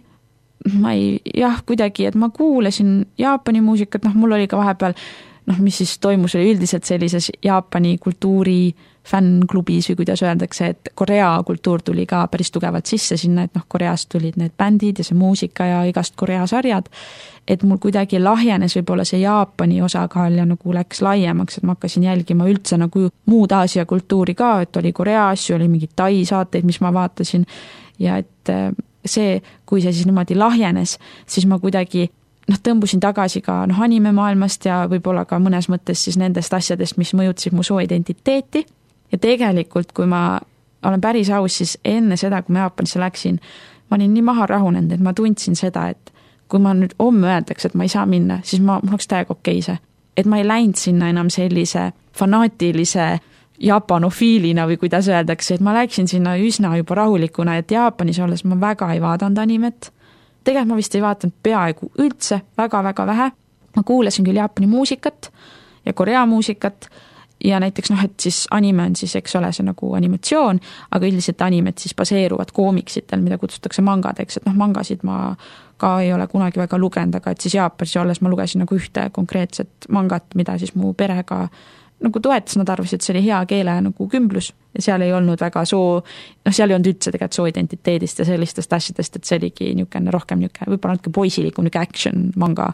Kuidagi, et ma kuulasin Jaapani muusikat, mul oli ka vahepeal mis siis toimus oli üldiselt sellises Jaapani kultuuri fännklubis või kuidas öeldakse, et Korea kultuur tuli ka päris tugevalt sisse sinna, et Koreast tulid need bändid ja see muusika ja igast Korea sarjad, et mul kuidagi lahjenes võib-olla see Jaapani osakaal ja nagu läks laiemaks, et ma hakkasin jälgima üldse nagu muud Aasia kultuuri ka, et oli Korea asju, oli mingi Tai saateid, mis ma vaatasin ja et see, kui see siis niimoodi lahjenes, siis ma kuidagi tõmbusin tagasi ka anime maailmast ja võib-olla ka mõnes mõttes siis nendest asjadest, mis mõjutasid mu sooidentiteeti. Ja tegelikult, kui ma olen päris aus, siis enne seda, kui ma Jaapanisse läksin, ma olin nii maha rahunenud, et ma tundsin seda, et kui ma nüüd homme öeldaks, et ma ei saa minna, siis mul oleks täiega okeise. Et ma ei läinud sinna enam sellise fanaatilise jaapanofiilina või kuidas öeldakse, et ma läksin sinna üsna juba rahulikuna, et Jaapanis olles ma väga ei vaadanud animet. Tegelikult ma vist ei vaatanud peaaegu üldse, väga-väga vähe. Ma kuulasin küll Jaapani muusikat ja Korea muusikat ja näiteks et siis anime on siis, eks ole, see nagu animatsioon, aga üldiselt animet siis baseeruvad koomiksitel, mida kutsutakse mangadeks, et mangasid ma ka ei ole kunagi väga lugenud, aga et siis Jaapanis olles ma lugesin nagu ühte konkreetset mangat, mida siis mu perega nagu toetas, nad arvasid, et see oli hea keele nagu kümblus ja seal ei olnud väga seal ei olnud üldse tegelikult sooidentiteedist ja sellistest asjadest, et see oligi rohkem võib-olla natuke poisilikum action manga,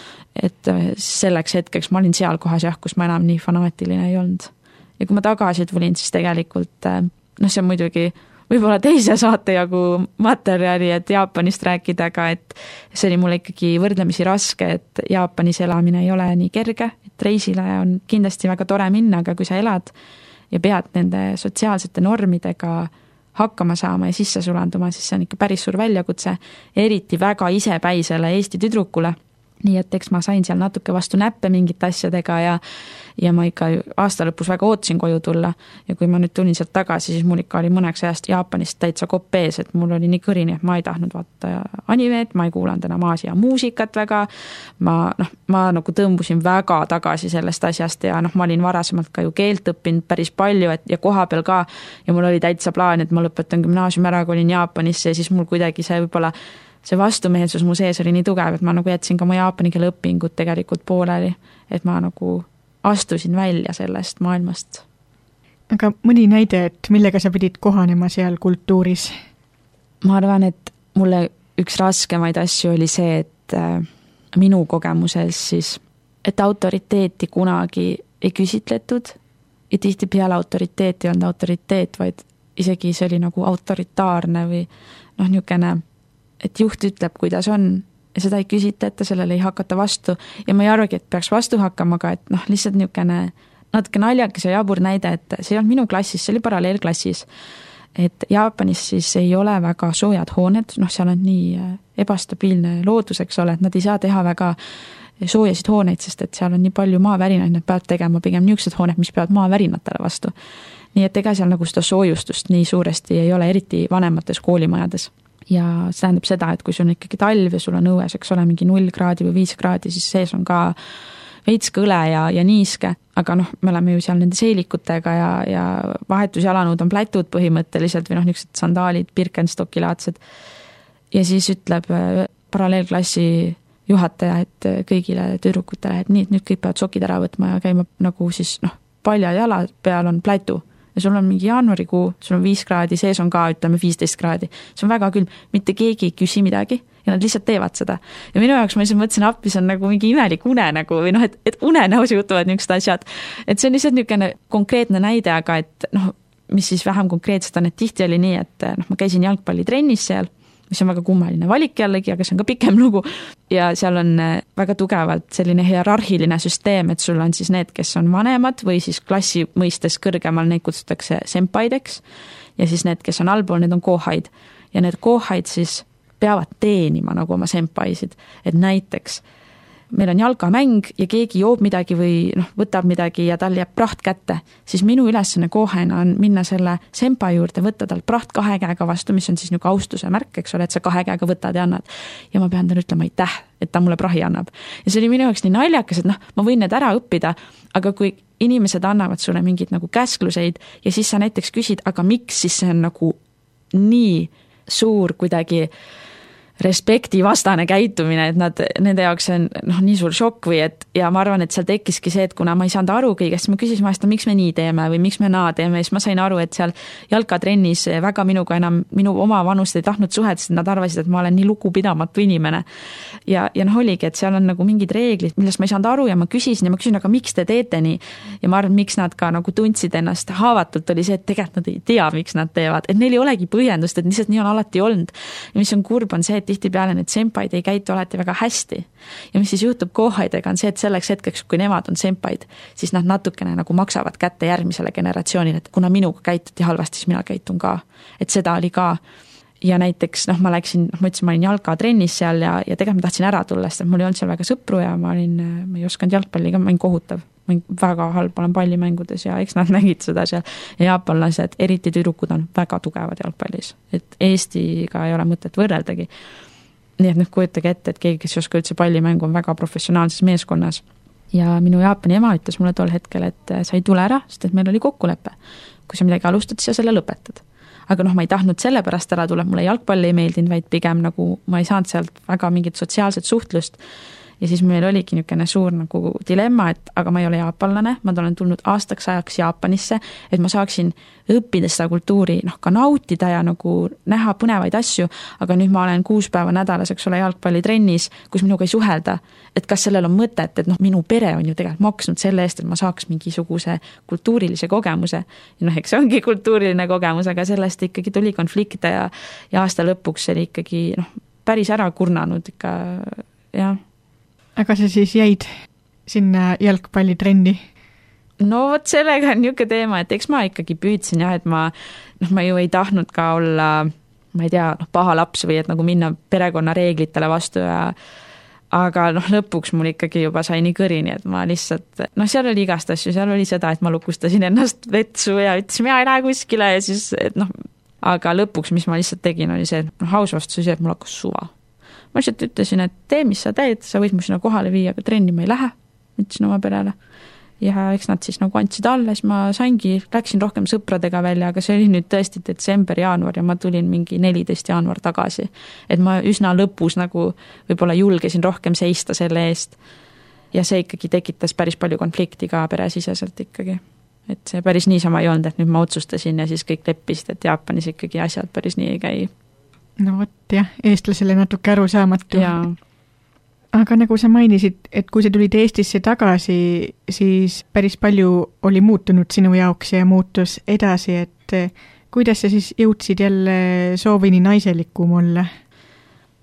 et selleks hetkeks ma olin seal kohas kus ma enam nii fanaatiline ei olnud. Ja kui ma tagasi tulin, siis tegelikult see on muidugi võib-olla teise saate jagu materjali, et Jaapanist rääkida, aga et see oli mulle ikkagi võrdlemisi raske, et Jaapanis elamine ei ole nii kerge, et reisile on kindlasti väga tore minna, aga kui sa elad ja pead nende sotsiaalsete normidega hakkama saama ja sisse sulanduma, siis see on ikka päris suur väljakutse, eriti väga isepäisele Eesti tüdrukule. Nii et eks ma sain seal natuke vastu näppe mingite asjadega ja ma ikka aasta lõpus väga ootasin koju tulla ja kui ma nüüd tulin sealt tagasi, siis mul ikka oli mõneks ajast Jaapanist täitsa kopp ees, et mul oli nii kõrini, et ma ei tahtnud vaata animeet, ma ei kuulanud enam Aasia muusikat väga, ma nagu tõmbusin väga tagasi sellest asjast ja ma olin varasemalt ka ju keelt õppinud päris palju ja koha peal ka ja mul oli täitsa plaan, et ma lõpetan gümnaasiumi ära, kui olin Jaapanisse ja siis mul kuidagi see võib-olla see vastumeelsus mu sees oli nii tugev, et ma nagu jätsin ka mu jaapani keele õpingud tegelikult pooleli, et ma nagu astusin välja sellest maailmast. Aga mõni näide, et millega sa pidid kohanema seal kultuuris? Ma arvan, et mulle üks raskemaid asju oli see, et minu kogemuses siis, et autoriteeti kunagi ei küsitletud ja tihti peale autoriteet ei olnud autoriteet, vaid isegi see oli nagu autoritaarne või niisugune et juht ütleb, kuidas on ja seda ei küsita ette, sellele ei hakata vastu ja ma ei arvagi, et peaks vastu hakkama, aga et noh, lihtsalt niisugune natuke naljakas ja jabur näide, et see ei olnud minu klassis, see oli paralleelklassis. Et Jaapanis siis ei ole väga soojad hooned, noh seal on nii ebastabiilne loodus, eks ole, et nad ei saa teha väga soojasid hooneid, sest et seal on nii palju maavärinaid, nad peavad tegema pigem niisugused hooned, mis peavad maavärinatele vastu. Nii et ega seal nagu seda soojustust nii suuresti ei ole, eriti vanemates koolimajades. Ja see tähendab seda, et kui sul on ikkagi talv ja sul on õues, eks ole, mingi 0 kraadi või 5 kraadi, siis sees on ka veits kõle ja niiske, aga noh, me oleme ju seal nende seelikutega ja vahetusjalanõud on plätud põhimõtteliselt või noh, niisugused sandaalid, Birkenstocki-laadsed. Ja siis ütleb paralleelklassi juhataja, et kõigile tüdrukutele, et nii, et nüüd kõik peavad sokid ära võtma ja käima nagu siis noh, palja jala peal on plätu. Ja sul on mingi jaanuarikuu, sul on 5 kraadi, sees on ka, ütleme 15 kraadi. See on väga külm, mitte keegi ei küsi midagi ja nad lihtsalt teevad seda. Ja minu jaoks ma lihtsalt mõtlesin, appi, see on nagu mingi imelik unenägu või noh, et unenäos juhtuvad niisugused asjad. Et see on lihtsalt niisugune konkreetne näide, aga et noh, mis siis vähem konkreetselt on, et tihti oli nii, et noh, ma käisin jalgpallitrennis seal, mis on väga kummaline valik jällegi, aga see on ka pikem lugu. Ja seal on väga tugevalt selline hierarhiline süsteem, et sul on siis need, kes on vanemad või siis klassi mõistes kõrgemal, neid kutsutakse senpaideks ja siis need, kes on allpool, need on kohaid. Ja need kohaid siis peavad teenima nagu oma senpaisid, et näiteks meil on jalgamäng ja keegi joob midagi või noh, võtab midagi ja tal jääb praht kätte, siis minu ülesanne kohena on minna selle senpai juurde, võtta tal praht 2 käega vastu, mis on siis nagu austuse märk, eks ole, et sa 2 käega võtad ja annad. Ja ma pean talle ütlema aitäh, et ta mulle prahi annab. Ja see oli minu jaoks nii naljakas, et noh, ma võin need ära õppida, aga kui inimesed annavad sulle mingid nagu käskluseid ja siis sa näiteks küsid, aga miks siis see on nagu nii suur kuidagi respekti vastane käitumine, et nad, nende jaoks on noh, nii suur šokk või et ja ma arvan, et seal tekkiski see, et kuna ma ei saanud aru kõigest, ma küsisin vahest, miks me nii teeme või miks me naa teeme, siis ma sain aru, et seal jalkatrennis väga minuga enam minu oma vanust ei tahtnud suhet, sest nad arvasid, et ma olen nii lugupidamatu inimene. Ja noh, oligi, et seal on nagu mingid reeglid, millest ma ei saanud aru ja ma küsisin, aga miks te teete nii? Ja ma arvan, miks nad ka nagu tundsid ennast haavatult, oli see, et tegelikult nad ei tea, miks nad teevad, et neil ei olegi põhjendust, et lihtsalt nii on alati olnud. Ja mis on kurb, on see, et tihtipeale need senpaid ei käitu alati väga hästi. Ja mis siis juhtub kohaidega on see, et selleks hetkeks, kui nemad on senpaid, siis nad natukene nagu maksavad kätte järgmisele generatsioonile, et kuna minuga käituti halvasti, siis mina käitun ka. Et seda oli ka. Ja näiteks, noh, ma ütlesin, ma olin jalkatrennis seal ja tegelikult ma tahtsin ära tulla, sest mul ei olnud seal väga sõpru ja ma ei osanud jalgpalliga, ma olin kohutav. Ma olin väga halb, olen pallimängudes ja eks nad nägid seda seal. Ja jaapanlased, eriti tüdrukud on väga tugevad jalgpallis. Et Eestiga ei ole mõtet võrreldagi. Nii et kujutage ette, et keegi, kes ei oska üldse pallimängu, on väga professionaalses meeskonnas. Ja minu Jaapani ema ütles mulle tol hetkel, et sa ei tule ära, sest et meil oli kokkulepe. Kui sa midagi alustad, siis sa selle lõpetad. Aga noh, ma ei tahtnud selle pärast ära tulla, mulle jalgpalli ei meeldinud, vaid pigem nagu ma ei saanud sealt väga mingit sotsiaalset suhtlust. Ja siis meil oligi niisugune suur nagu dilemma, et aga ma ei ole jaapanlane, ma olen tulnud aastaks ajaks Jaapanisse, et ma saaksin õppida seda kultuuri, noh ka nautida ja nagu näha põnevaid asju, aga nüüd ma olen 6 päeva nädalas, eks ole, jalgpallitrennis, kus minuga ei suhelda, et kas sellel on mõtet, et noh, minu pere on ju tegelikult maksnud selle eest, et ma saaks mingisuguse kultuurilise kogemuse. Ja noh, eks see ongi kultuuriline kogemus, aga sellest ikkagi tuli konflikte ja aasta lõpuks oli ikkagi noh, päris ära kurnanud ikka, jah. Aga sa siis jäid sinna jalgpallitrenni? No vot sellega on niisugune teema, et eks ma ikkagi püüdsin jah, et ma ju ei tahtnud ka olla, ma ei tea, paha laps või et nagu minna perekonna reeglitele vastu aga noh, lõpuks mul ikkagi juba sai nii kõrini, et ma lihtsalt, noh, seal oli igast asju, seal oli seda, et ma lukustasin ennast vetsu ja ütlesin, mina ei lähe kuskile ja siis, et noh, aga lõpuks, mis ma lihtsalt tegin, oli see, et aus vastus, et mul hakkas suva. Ma lihtsalt ütlesin, et tee, mis sa teed, sa võid mu sinna kohale viia, aga trenni ma ei lähe, ütlesin oma perele. Ja eks nad siis nagu andsid alla, siis ma läksin rohkem sõpradega välja, aga see oli nüüd tõesti detsember, jaanuar ja ma tulin mingi 14 jaanuar tagasi. Et ma üsna lõpus nagu võib-olla julgesin rohkem seista selle eest. Ja see ikkagi tekitas päris palju konflikti ka peresiseselt ikkagi. Et see päris niisama ei olnud, et nüüd ma otsustasin ja siis kõik leppisid, et Jaapanis ikkagi asjad päris nii ei käi. No vot jah, eestlasele natuke arusaamatu. Aga nagu sa mainisid, et kui sa tulid Eestisse tagasi, siis päris palju oli muutunud sinu jaoks ja muutus edasi, et kuidas sa siis jõudsid jälle soovini naiselikum olla?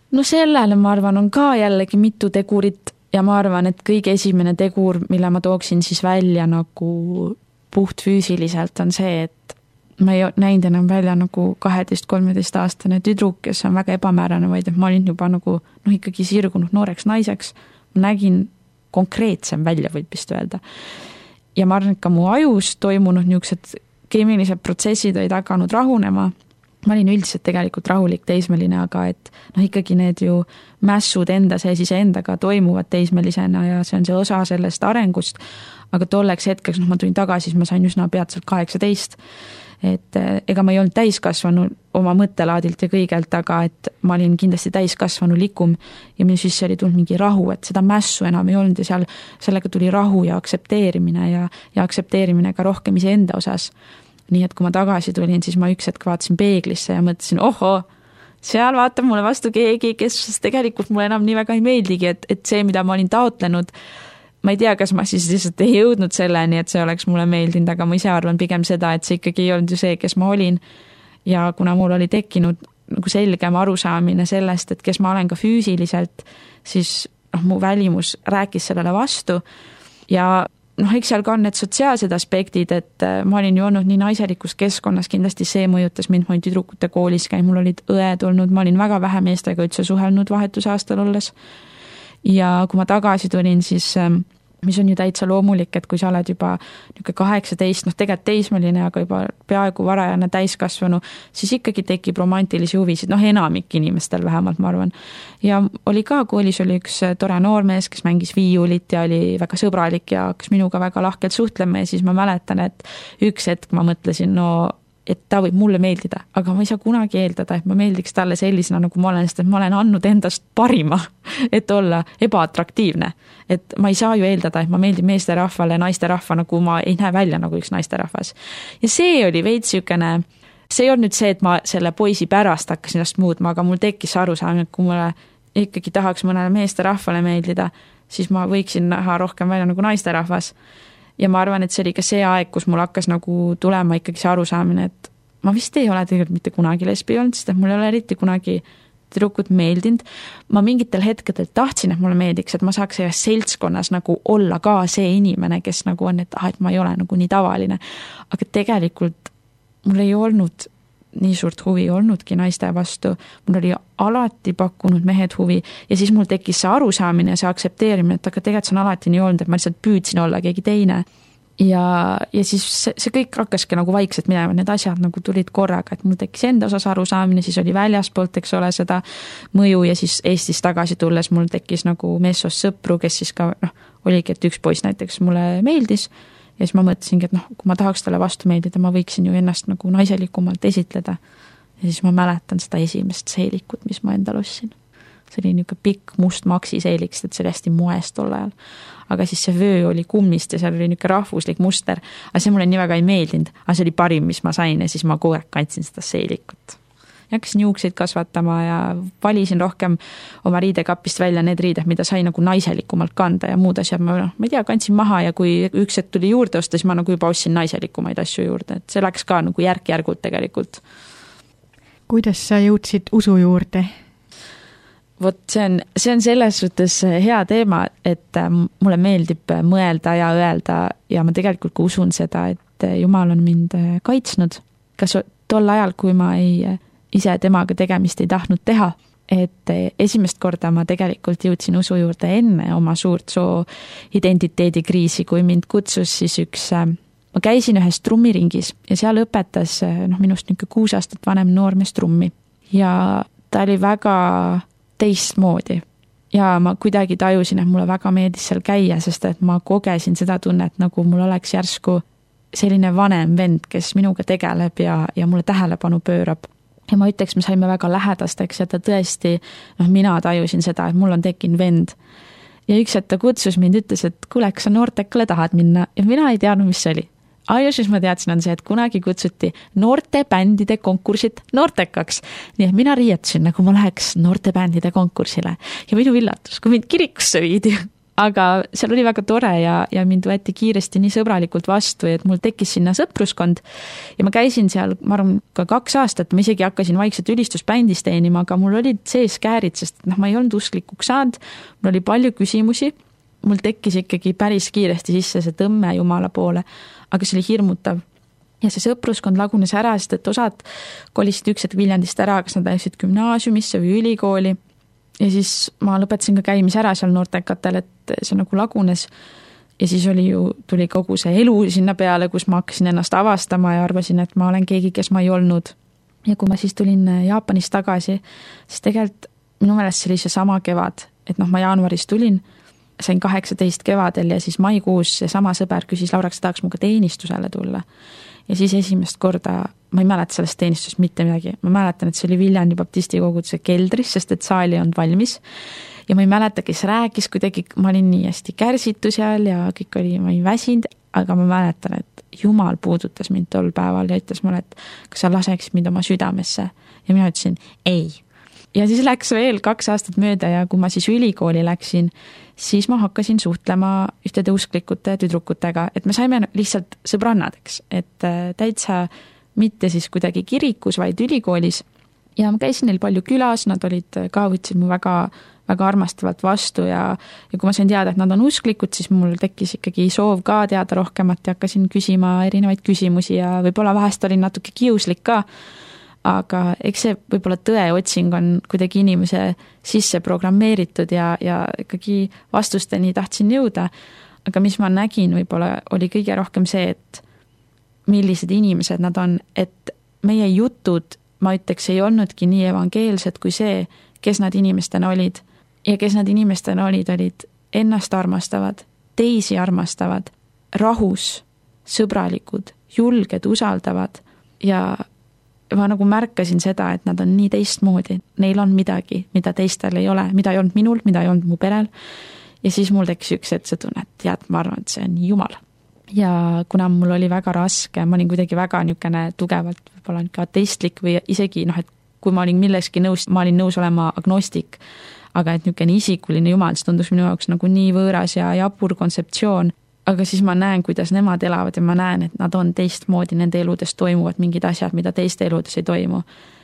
no sellele ma arvan, on ka jällegi mitu tegurit ja ma arvan, et kõige esimene tegur, mille ma tooksin siis välja nagu puhtfüüsiliselt on see, et ma ei näinud enam välja nagu 12-13 aastane tüdruk, kes on väga ebamäärane, vaid et ma olin juba nagu ikkagi sirgunud nooreks naiseks. Ma nägin konkreetsem välja, võib vist öelda. Ja ma arvan, et ka mu ajus toimunud niisugused keemilised protsessid olid hakanud rahunema. Ma olin üldiselt tegelikult rahulik teismeline, aga et ikkagi need ju mässud enda sees endaga toimuvad teismelisena ja see on see osa sellest arengust. Aga tolleks hetkeks, ma tulin tagasi, siis ma sain üsna peatselt 18. Et ega ma ei olnud täiskasvanu oma mõttelaadilt ja kõigelt, aga et ma olin kindlasti täiskasvanu likum ja minu sisse oli tulnud mingi rahu, et seda mässu enam ei olnud ja sellega tuli rahu ja aktsepteerimine ja aktsepteerimine ka rohkem iseenda osas. Nii et kui ma tagasi tulin, siis ma üks hetk vaatasin peeglisse ja mõtlesin, seal vaatab mulle vastu keegi, kes tegelikult mulle enam nii väga ei meeldigi, et see, mida ma olin taotlenud, ma ei tea, kas ma siis lihtsalt ei jõudnud selleni, et see oleks mulle meeldinud, aga ma ise arvan pigem seda, et see ikkagi ei olnud ju see, kes ma olin. Ja kuna mul oli tekkinud nagu selgem arusaamine sellest, et kes ma olen ka füüsiliselt, siis mu välimus rääkis sellele vastu ja eks seal ka on need sotsiaalsed aspektid, et ma olin ju olnud nii naiselikus keskkonnas, kindlasti see mõjutas mind, ma olin tüdrukute koolis käin, mul olid õed olnud, ma olin väga vähe meestega üldse suhelnud vahetusaastal olles. Ja kui ma tagasi tulin, siis mis on ju täitsa loomulik, et kui sa oled juba 18, tegelikult teismeline, aga juba peaaegu varajane täiskasvanu, siis ikkagi tekib romantilisi huvisid, enamik inimestel vähemalt, ma arvan. Ja oli ka, koolis oli üks tore noormees, kes mängis viiulit ja oli väga sõbralik ja hakkas minuga väga lahkelt suhtlema ja siis ma mäletan, et üks hetk ma mõtlesin, et ta võib mulle meeldida, aga ma ei saa kunagi eeldada, et ma meeldiks talle sellisena, nagu ma olen, sest et ma olen andnud endast parima, et olla ebaatraktiivne. Et ma ei saa ju eeldada, et ma meeldin meesterahvale, naisterahvana, kui ma ei näe välja nagu üks naisterahvas. Ja see oli veits sükene, see ei olnud nüüd see, et ma selle poisi pärast hakkasin ennast muutma, aga mul tekkis arusaamine, et kui mulle ikkagi tahaks mõnele meesterahvale meeldida, siis ma võiksin näha rohkem välja nagu naisterahvas. Ja ma arvan, et see oli ka see aeg, kus mul hakkas nagu tulema ikkagi see arusaamine, et ma vist ei ole tegelikult mitte kunagi lesbi olnud, sest et mul ei ole eriti kunagi tüdrukud meeldinud. Ma mingitel hetkedel tahtsin, et mulle meeldiks, et ma saaks selles seltskonnas nagu olla ka see inimene, kes nagu on, et ma ei ole nagu nii tavaline. Aga tegelikult mul ei olnud nii suurt huvi olnudki naiste vastu. Mul oli alati pakkunud mehed huvi ja siis mul tekkis see arusaamine ja see aktsepteerimine, et aga tegelikult see on alati nii olnud, et ma lihtsalt püüdsin olla keegi teine. Ja siis see kõik hakkaski nagu vaikselt minema, need asjad nagu tulid korraga, et mul tekkis enda osas arusaamine, siis oli väljaspoolt, eks ole, seda mõju ja siis Eestis tagasi tulles mul tekkis nagu meessoos sõpru, kes siis ka oligi, et üks poiss näiteks mulle meeldis. Ja siis ma mõtlesingi, et kui ma tahaks talle vastu meeldida, ma võiksin ju ennast nagu naiselikumalt esitleda. Ja siis ma mäletan seda esimest seelikut, mis ma endal ostsin. See oli niisugune pikk must maksi seeliks, et see oli hästi moest tol ajal. Aga siis see vöö oli kummist ja seal oli niisugune rahvuslik muster. Aga see mulle nii väga ei meeldinud, aga see oli parim, mis ma sain ja siis ma kogu aeg kandsin seda seelikut. Ja hakkasin juukseid kasvatama ja valisin rohkem oma riidekapist välja need riided, mida sai nagu naiselikumalt kanda ja muud asjad ma ei tea, kandsin maha ja kui üks hetk tuli juurde osta, siis ma nagu juba ostsin naiselikumaid asju juurde, et see läks ka nagu järk-järgult tegelikult. Kuidas sa jõudsid usu juurde? Vot see on selles suhtes hea teema, et mulle meeldib mõelda ja öelda ja ma tegelikult ka usun seda, et Jumal on mind kaitsnud. Kas tol ajal, kui ma ise temaga tegemist ei tahtnud teha, et esimest korda ma tegelikult jõudsin usu juurde enne oma suurt soo identiteedikriisi, kui mind kutsus siis ma käisin ühes trummiringis ja seal õpetas minust 6 aastat vanem noormees trummi ja ta oli väga teistmoodi ja ma kuidagi tajusin, et mulle väga meeldis seal käia, sest et ma kogesin seda tunnet, nagu mul oleks järsku selline vanem vend, kes minuga tegeleb ja mulle tähelepanu pöörab. Ja ma ütleks, me saime väga lähedasteks ja ta tõesti, mina tajusin seda, et mul on tekkinud vend. Ja üks hetk ta kutsus mind, ütles, et kuule, kas sa noortekale tahad minna ja mina ei teadnud, mis see oli. Ainus, mis ma teadsin, on see, et kunagi kutsuti noorte bändide konkursid noortekaks. Nii et mina riietusin, nagu ma läheks noorte bändide konkursile. Ja minu üllatus, kui mind kirikusse viidi, aga seal oli väga tore ja mind võeti kiiresti nii sõbralikult vastu, et mul tekkis sinna sõpruskond ja ma käisin seal, ma arvan, ka 2 aastat, ma isegi hakkasin vaikselt ülistusbändis teenima, aga mul olid sees käärid, sest ma ei olnud usklikuks saanud, mul oli palju küsimusi, mul tekkis ikkagi päris kiiresti sisse see tõmme Jumala poole, aga see oli hirmutav. Ja see sõpruskond lagunes ära, sest et osad kolisid üks hetk Viljandist ära, kas nad läksid gümnaasiumisse või ülikooli. Ja siis ma lõpetasin ka käimise ära seal noortekatel, et see nagu lagunes ja siis tuli kogu see elu sinna peale, kus ma hakkasin ennast avastama ja arvasin, et ma olen keegi, kes ma ei olnud. Ja kui ma siis tulin Jaapanist tagasi, siis tegelikult minu meelest see oli see sama kevad, et ma jaanuaris tulin, sain 18 kevadel ja siis maikuus see sama sõber küsis, Laura, kas tahaks muga teenistusele tulla. Ja siis esimest korda, ma ei mäleta sellest teenistust mitte midagi. Ma mäletan, et see oli Viljandi baptisti koguduse keldris, sest et saal ei olnud valmis. Ja ma ei mäleta, kes rääkis, kuidagi ma olin nii hästi kärsitu seal ja kõik oli, ma ei väsinud, aga ma mäletan, et Jumal puudutas mind tol päeval ja ütles mulle, et kas sa laseksid mind oma südamesse. Ja mina ütlesin, ei. Ja siis läks veel 2 aastat mööda ja kui ma siis ülikooli läksin, siis ma hakkasin suhtlema ühtede usklikute tüdrukutega, et me saime lihtsalt sõbrannadeks, et täitsa mitte siis kuidagi kirikus, vaid ülikoolis. Ja ma käisin neil palju külas, nad olid ka, võtsid mu väga, väga armastavalt vastu ja kui ma sain teada, et nad on usklikud, siis mul tekkis ikkagi soov ka teada rohkemat ja hakkasin küsima erinevaid küsimusi ja võib-olla vahest olin natuke kiuslik ka, aga eks see võib-olla tõe otsing on kuidagi inimese sisse programmeeritud ja ikkagi vastusteni tahtsin jõuda. Aga mis ma nägin võib-olla oli kõige rohkem see, et millised inimesed nad on, et meie jutud, ma ütleks, ei olnudki nii evangeelsed kui see, kes nad inimestena olid. Ja kes nad inimestena olid ennast armastavad, teisi armastavad, rahus, sõbralikud, julged, usaldavad ja ma nagu märkasin seda, et nad on nii teistmoodi. Neil on midagi, mida teistel ei ole, mida ei olnud minul, mida ei olnud mu perel. Ja siis mul tekkis üks hetk see tunne, et tead, ma arvan, et see on Jumal. Ja kuna mul oli väga raske, ma olin kuidagi väga niisugune tugevalt võib-olla ateistlik või isegi, et kui ma olin milleski nõus, ma olin nõus olema agnostik, aga et niisugune isikuline Jumal, see tundus minu jaoks nagu nii võõras ja jabur kontseptsioon. Aga siis ma näen, kuidas nemad elavad ja ma näen, et nad on teistmoodi, nende eludes toimuvad mingid asjad, mida teiste eludes ei toimu.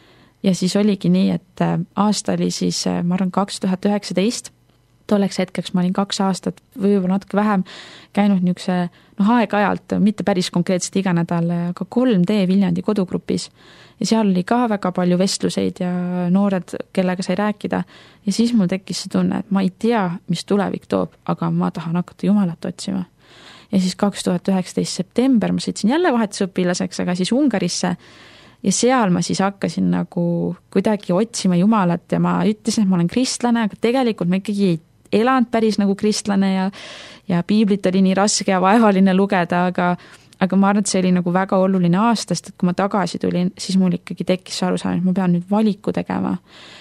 Ja siis oligi nii, et aasta oli siis, ma arvan, 2019. Tolleks hetkeks ma olin 2 aastat või juba natuke vähem käinud niisuguse, aeg-ajalt, mitte päris konkreetselt iga nädal, aga 3D Viljandi kodugrupis. Ja seal oli ka väga palju vestluseid ja noored, kellega sai rääkida. Ja siis mul tekkis see tunne, et ma ei tea, mis tulevik toob, aga ma tahan hakata Jumalat otsima. Ja siis 2019 september ma sõitsin jälle vahetusõpilaseks, aga siis Ungarisse ja seal ma siis hakkasin nagu kuidagi otsima Jumalat ja ma ütlesin, et ma olen kristlane, aga tegelikult ma ikkagi ei elanud päris nagu kristlane ja piiblit oli nii raske ja vaevaline lugeda, aga ma arvan, et see oli nagu väga oluline aastast, et kui ma tagasi tulin, siis mul ikkagi tekkis arusaam, et ma pean nüüd valiku tegema.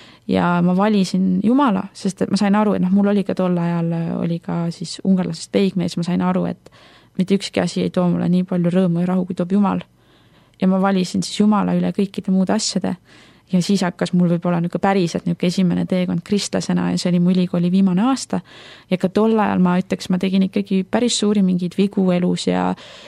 Ja ma valisin Jumala, sest et ma sain aru, et mul oli ka tol ajal oli ka siis ungarlasest peigmees, ma sain aru, et mitte ükski asi ei too mulle nii palju rõõmu ja rahu, kui toob Jumal. Ja ma valisin siis Jumala üle kõikide muude asjade ja siis hakkas mul võib-olla päriselt esimene teekond kristlasena ja see oli mu ülikooli viimane aasta ja ka tol ajal ma ütleks, ma tegin ikkagi päris suuri mingeid vigu elus ja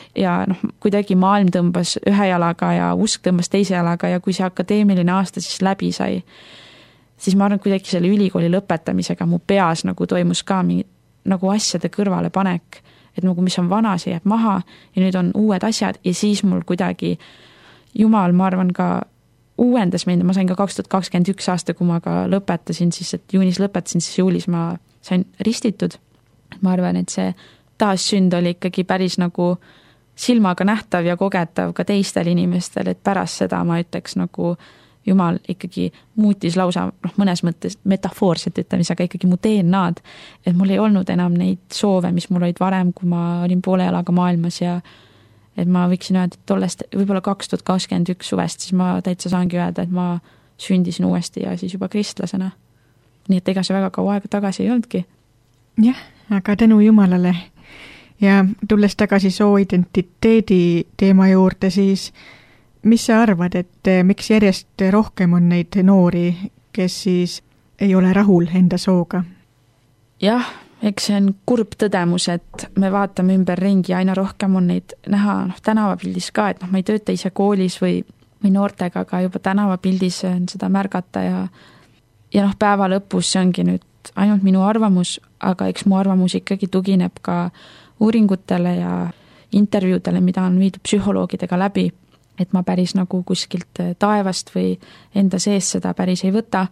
kuidagi maailm tõmbas ühe jalaga ja usk tõmbas teise jalaga ja kui see akadeemiline aasta siis läbi sai, siis ma arvan, kuidagi selle ülikooli lõpetamisega mu peas toimus ka nagu asjade kõrvale panek, et mis on vana, see jääb maha ja nüüd on uued asjad ja siis mul kuidagi Jumal, ma arvan ka uuendas mind, ma sain ka 2021 aasta, kui ma ka lõpetasin, siis et juunis lõpetasin, siis juulis ma sain ristitud. Ma arvan, et see taassünd oli ikkagi päris nagu silmaga nähtav ja kogetav ka teistel inimestel, et pärast seda ma ütleks Jumal ikkagi muutis lausa mõnes mõttes metafoorselt ütlemis, aga ikkagi mu DNA-d, et mul ei olnud enam neid soove, mis mul olid varem, kui ma olin poole jalaga maailmas ja et ma võiksin öelda, et tollest võib-olla 2021 suvest, siis ma täitsa saangi öelda, et ma sündisin uuesti ja siis juba kristlasena. Nii et ega see väga kaua aega tagasi ei olnudki. Jah, aga tänu Jumalale. Ja tulles tagasi sooidentiteedi teema juurde, siis mis sa arvad, et miks järjest rohkem on neid noori, kes siis ei ole rahul enda sooga? Jah, eks see on kurb tõdemus, et me vaatame ümber ringi ja aina rohkem on neid näha tänavapildis ka, et ma ei tööta ise koolis või noortega, aga juba tänavapildis on seda märgata ja päeva lõpus see ongi nüüd ainult minu arvamus, aga eks mu arvamus ikkagi tugineb ka uuringutele ja intervjuudele, mida on viidud psühholoogidega läbi, et ma päris nagu kuskilt taevast või enda sees seda päris ei võta,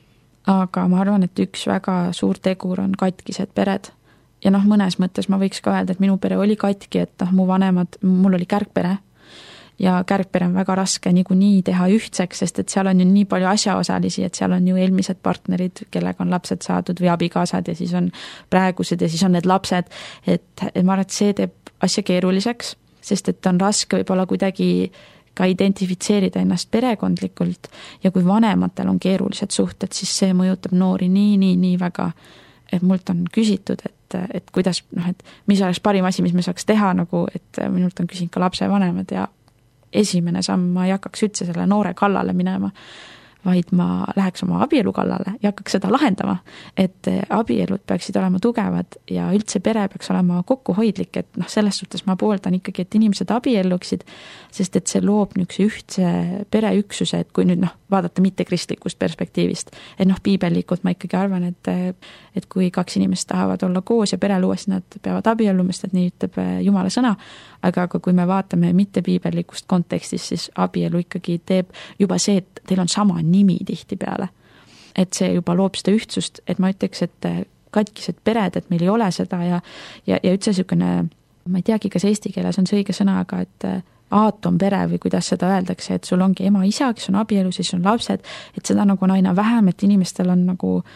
aga ma arvan, et üks väga suur tegur on katkised pered. Ja mõnes mõttes ma võiks ka öelda, et minu pere oli katki, et mu vanemad, mul oli kärgpere ja kärgpere on väga raske niikuinii teha ühtseks, sest et seal on ju nii palju asjaosalisi, et seal on ju eelmised partnerid, kellega on lapsed saadud või abikaasad ja siis on praegused ja siis on need lapsed, et ma arvan, et see teeb asja keeruliseks, sest et on raske võib-olla kuidagi ka identifitseerida ennast perekondlikult ja kui vanematel on keerulised suhted, siis see mõjutab noori nii väga, et mult on küsitud, et kuidas, et mis oleks parim asi, mis me saaks teha, et minult on küsinud ka lapsevanemad ja esimene samm, ma ei hakkaks üldse selle noore kallale minema, vaid ma läheks oma abielu kallale ja hakkaks seda lahendama, et abielud peaksid olema tugevad ja üldse pere peaks olema kokkuhoidlik, et selles suhtes ma pooldan ikkagi, et inimesed abielluksid, sest et see loob niisuguse ühtse pereüksuse, et kui nüüd vaadata mitte kristlikust perspektiivist, et piibellikult ma ikkagi arvan, et kui kaks inimest tahavad olla koos ja pere luua, siis nad peavad abielluma, sest et nii ütleb Jumala sõna, aga kui me vaatame mitte piibellikust kontekstist, siis abielu ikkagi teeb juba see, et teil on sama nimi tihti peale. Et see juba loob seda ühtsust, et ma ütleks, et katkised pered, et meil ei ole seda ja üldse niisugune, ma ei teagi, kas eesti keeles on see õige sõna, aga et aatompere või kuidas seda öeldakse, et sul ongi ema, isa, kes on abielus, siis on lapsed, et seda on aina vähem, et inimestel on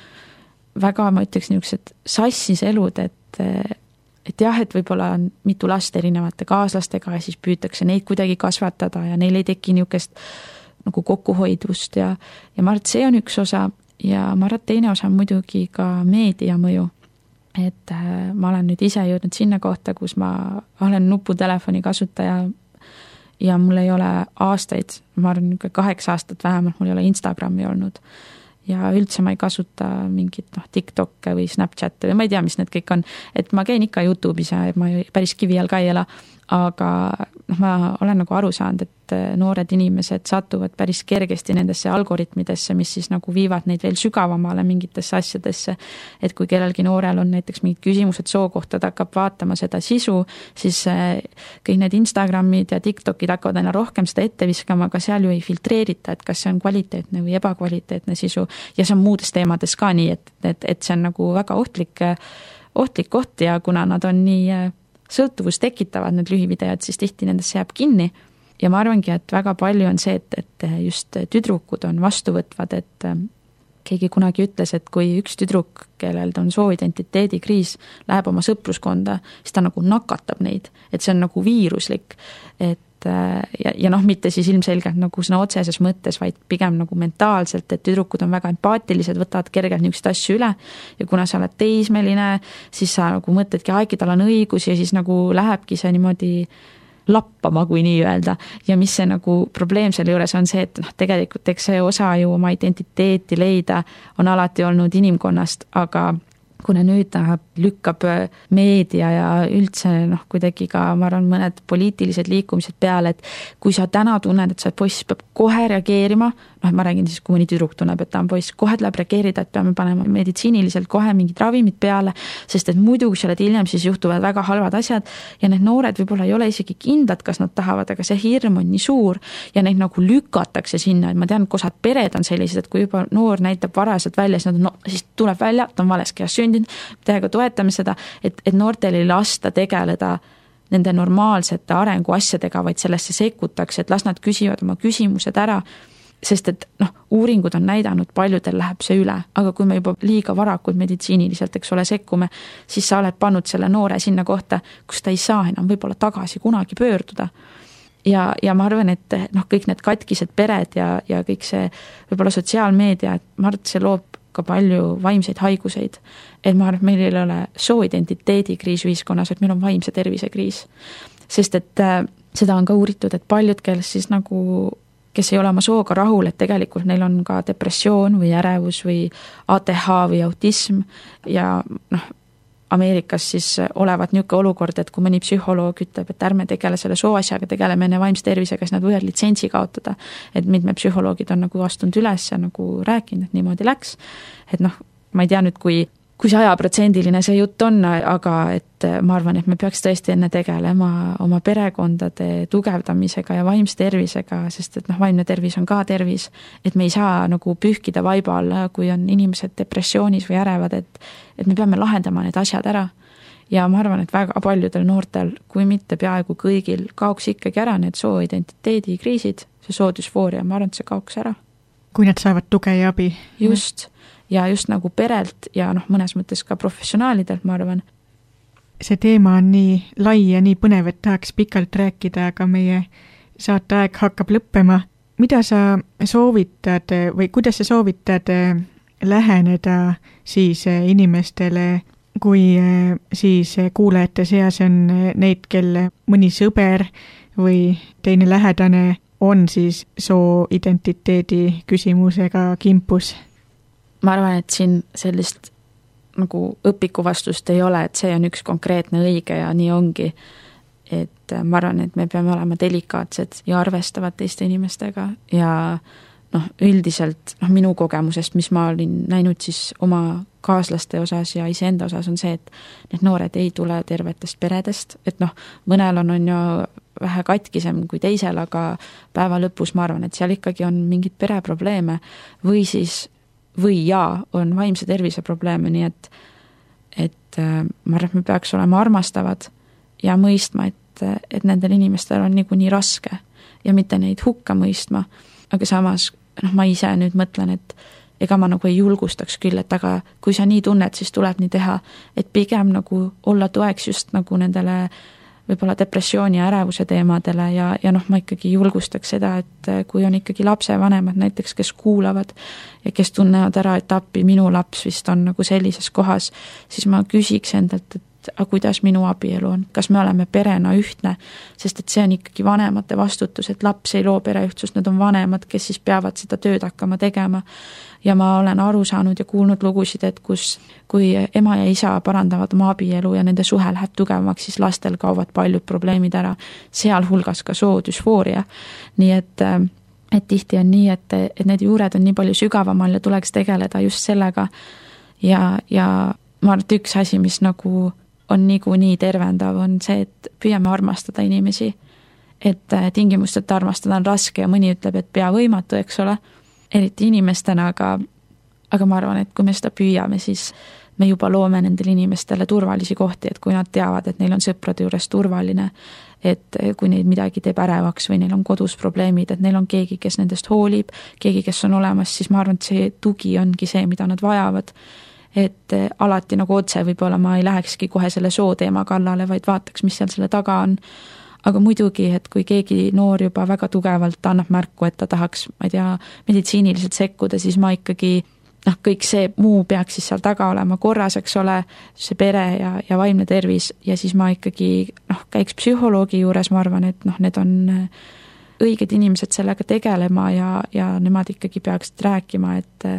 väga, ma ütleks, niisugused sassis elud, et jah, et võib-olla on mitu last erinevate kaaslastega ja siis püütakse neid kuidagi kasvatada ja neil ei teki niisugust kokkuhoidvust ja ma arvan, et see on üks osa ja ma arvan, et teine osa on muidugi ka meedia mõju. Et ma olen nüüd ise jõudnud sinna kohta, kus ma olen nuputelefoni kasutaja ja mul ei ole aastaid, ma arvan, 8 aastat vähemalt, mul ei ole Instagrami olnud. Ja üldse ma ei kasuta mingit TikTokke või Snapchati või ma ei tea, mis need kõik on. Et ma käin ikka YouTube'is ja ma päris kivi all ka ei ela, aga ma olen aru saanud, et noored inimesed satuvad päris kergesti nendesse algoritmidesse, mis siis viivad neid veel sügavamale mingitesse asjadesse. Et kui kellelgi noorel on näiteks mingid küsimused soo kohta, ta hakkab vaatama seda sisu, siis kõik need Instagramid ja TikTokid hakkavad aina rohkem seda ette viskama, aga seal ju ei filtreerita, et kas see on kvaliteetne või ebakvaliteetne sisu ja see on muudes teemades ka nii, et see on väga ohtlik koht ja kuna nad on nii sõltuvust tekitavad need lühivideod, siis tihti nendesse jääb kinni ja ma arvangi, et väga palju on see, et just tüdrukud on vastuvõtvad, et keegi kunagi ütles, et kui üks tüdruk, kellel on sooidentiteedikriis, läheb oma sõpruskonda, siis ta nakatab neid, et see on viiruslik, et ja mitte siis ilmselgelt sõna otseses mõttes, vaid pigem mentaalselt, et tüdrukud on väga empaatilised, võtavad kergelt niisuguseid asju üle ja kuna sa oled teismeline, siis sa mõtledki, aegi tal on õigus ja siis lähebki see niimoodi lappama, kui nii öelda. Ja mis see probleem selle juures on see, et tegelikult eks see osa ju oma identiteeti leida on alati olnud inimkonnast, aga kuna nüüd lükkab meedia ja üldse kuidagi ka, ma arvan, mõned poliitilised liikumised peale, et kui sa täna tunned, et sa poiss peab kohe reageerima, ma räägin siis, kui mõni tüdruk tunneb, et ta on poiss, kohe tuleb reageerida, et peame panema meditsiiniliselt kohe mingid ravimid peale, sest et muidu, kui sa oled hiljem, siis juhtuvad väga halvad asjad ja need noored võib-olla ei ole isegi kindlad, kas nad tahavad, aga see hirm on nii suur ja neid lükatakse sinna, et ma tean, et osad pered on sellised, et kui juba noor näitab varaselt välja, siis tuleb välja, ta on vales kehas sündinud, täiega toetame seda, et noortel ei lasta tegeleda nende normaalsete arenguasjadega, vaid sellesse sekkutakse, et las nad küsivad oma küsimused ära, sest et uuringud on näidanud, paljudel läheb see üle, aga kui me juba liiga varakult meditsiiniliselt, eks ole, sekkume, siis sa oled pannud selle noore sinna kohta, kus ta ei saa enam võib-olla tagasi kunagi pöörduda. Ja ma arvan, et kõik need katkised pered ja kõik see võib-olla sotsiaalmeedia, et ma arvan, et see loob ka palju vaimseid haiguseid. Et ma arvan, et meil ei ole sooidentiteedikriis ühiskonnas, et meil on vaimse tervise kriis. Sest et seda on ka uuritud, et paljud, kes ei ole oma sooga rahul, et tegelikult neil on ka depressioon või ärevus või ATH või autism ja Ameerikas siis olevat niisugune olukord, et kui mõni psühholoog ütleb, et ärme tegele selle sooasjaga, tegeleme enne vaimse tervisega, siis nad võivad litsentsi kaotada. Et mitmed psühholoogid on nagu astunud üles ja nagu rääkinud, et niimoodi läks. Et noh, ma ei tea nüüd, kui 100% see jutt on, aga et ma arvan, et me peaks tõesti enne tegelema oma perekondade tugevdamisega ja vaimse tervisega, sest et noh, vaimne tervis on ka tervis, et me ei saa nagu pühkida vaiba alla, kui on inimesed depressioonis või ärevad, et me peame lahendama need asjad ära. Ja ma arvan, et väga paljudel noortel, kui mitte peaaegu kõigil, kaoks ikkagi ära need sooidentiteedi kriisid, see soodüsfooria, ma arvan, et see kaoks ära. Kui nad saavad tuge ja abi. Just. Ja just nagu perelt ja noh, mõnes mõttes ka professionaalidelt, ma arvan. See teema on nii lai ja nii põnev, et tahaks pikalt rääkida, aga meie saateaeg hakkab lõppema. Mida sa soovitad või kuidas sa soovitad läheneda siis inimestele, kui siis kuulajate seas on neid, kelle mõni sõber või teine lähedane on siis sooidentiteedi küsimusega kimpus? Ma arvan, et siin sellist nagu õpiku vastust ei ole, et see on üks konkreetne õige ja nii ongi. Et ma arvan, et me peame olema delikaatsed ja arvestavad teiste inimestega ja noh, üldiselt minu kogemusest, mis ma olin näinud siis oma kaaslaste osas ja iseenda osas on see, et need noored ei tule tervetest peredest, et noh, mõnel on ju vähe katkisem kui teisel, aga päeva lõpus ma arvan, et seal ikkagi on mingid pereprobleeme või on vaimse tervise probleeme, nii et ma arvan, et me peaks olema armastavad ja mõistma, et nendel inimestel on nii raske ja mitte neid hukka mõistma, aga samas ma ise nüüd mõtlen, et ega ma nagu ei julgustaks küll, et aga kui sa nii tunned, siis tuleb nii teha, et pigem nagu olla toeks just nagu nendele võib-olla depressiooni ja ärevuse teemadele ja noh, ma ikkagi julgustaks seda, et kui on ikkagi lapsevanemad näiteks, kes kuulavad ja kes tunnevad ära, et appi minu laps vist on nagu sellises kohas, siis ma küsiks endalt, et aga kuidas minu abielu on, kas me oleme perena ühtne, sest et see on ikkagi vanemate vastutus, et laps ei loo pereühtsust, need on vanemad, kes siis peavad seda tööd hakkama tegema. Ja ma olen aru saanud ja kuulnud lugusid, et kui ema ja isa parandavad oma abielu ja nende suhe läheb tugevamaks, siis lastel kaovad paljud probleemid ära, sealhulgas ka soodüsfooria. Nii et tihti on nii, et need juured on nii palju sügavamal ja tuleks tegeleda just sellega ja ma arvan, et üks asi, mis nagu on nii tervendav, on see, et püüame armastada inimesi, et tingimusteta armastada on raske ja mõni ütleb, et pea võimatu, eks ole, eriti inimestena, aga ma arvan, et kui me seda püüame, siis me juba loome nendele inimestele turvalisi kohti, et kui nad teavad, et neil on sõprade juures turvaline, et kui neid midagi teeb ärevaks või neil on kodus probleemid, et neil on keegi, kes nendest hoolib, keegi, kes on olemas, siis ma arvan, et see tugi ongi see, mida nad vajavad. Et alati nagu otse võib-olla ma ei lähekski kohe selle soo teema kallale, vaid vaataks, mis seal selle taga on. Aga muidugi, et kui keegi noor juba väga tugevalt annab märku, et ta tahaks, ma ei tea, meditsiiniliselt sekkuda, siis ma ikkagi, kõik see muu peaks siis seal taga olema korras, eks ole, see pere ja vaimne tervis ja siis ma ikkagi, käiks psühholoogi juures, ma arvan, et need on õiged inimesed sellega tegelema ja nemad ikkagi peaksid rääkima,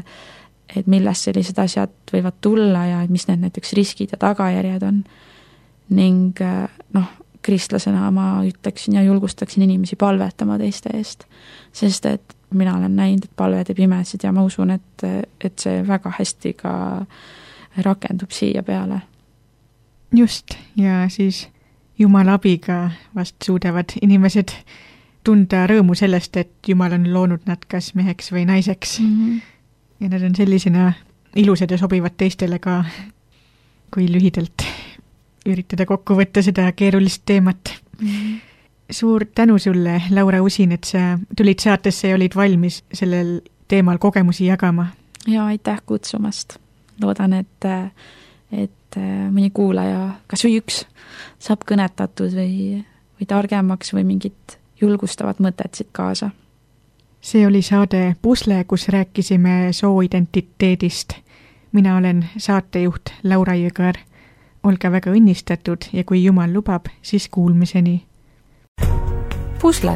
et millest sellised asjad võivad tulla ja mis need näiteks riskid ja tagajärjed on. Ning kristlasena ma ütleksin ja julgustaksin inimesi palvetama teiste eest, sest et mina olen näinud, et palve teeb imesid ja ma usun, et see väga hästi ka rakendub siia peale. Just, ja siis Jumala abiga vast suudavad inimesed tunda rõõmu sellest, et Jumal on loonud nad kas meheks või naiseks. Ja nad on sellisena ilusad ja sobivad teistele ka, kui lühidalt üritada kokku võtta seda keerulist teemat. Suur tänu sulle, Laura Usin, et sa tulid saatesse ja olid valmis sellel teemal kogemusi jagama. Ja aitäh kutsumast. Loodan, et mõni kuulaja, kas või üks, saab kõnetatud või targemaks või mingit julgustavat mõtet siit kaasa. See oli saade Pusle, kus rääkisime sooidentiteedist. Mina olen saatejuht Laura Jõgar. Olge väga õnnistatud ja kui Jumal lubab, siis kuulmiseni. Pusle.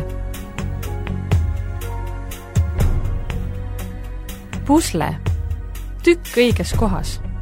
Pusle. Tükk õiges kohas.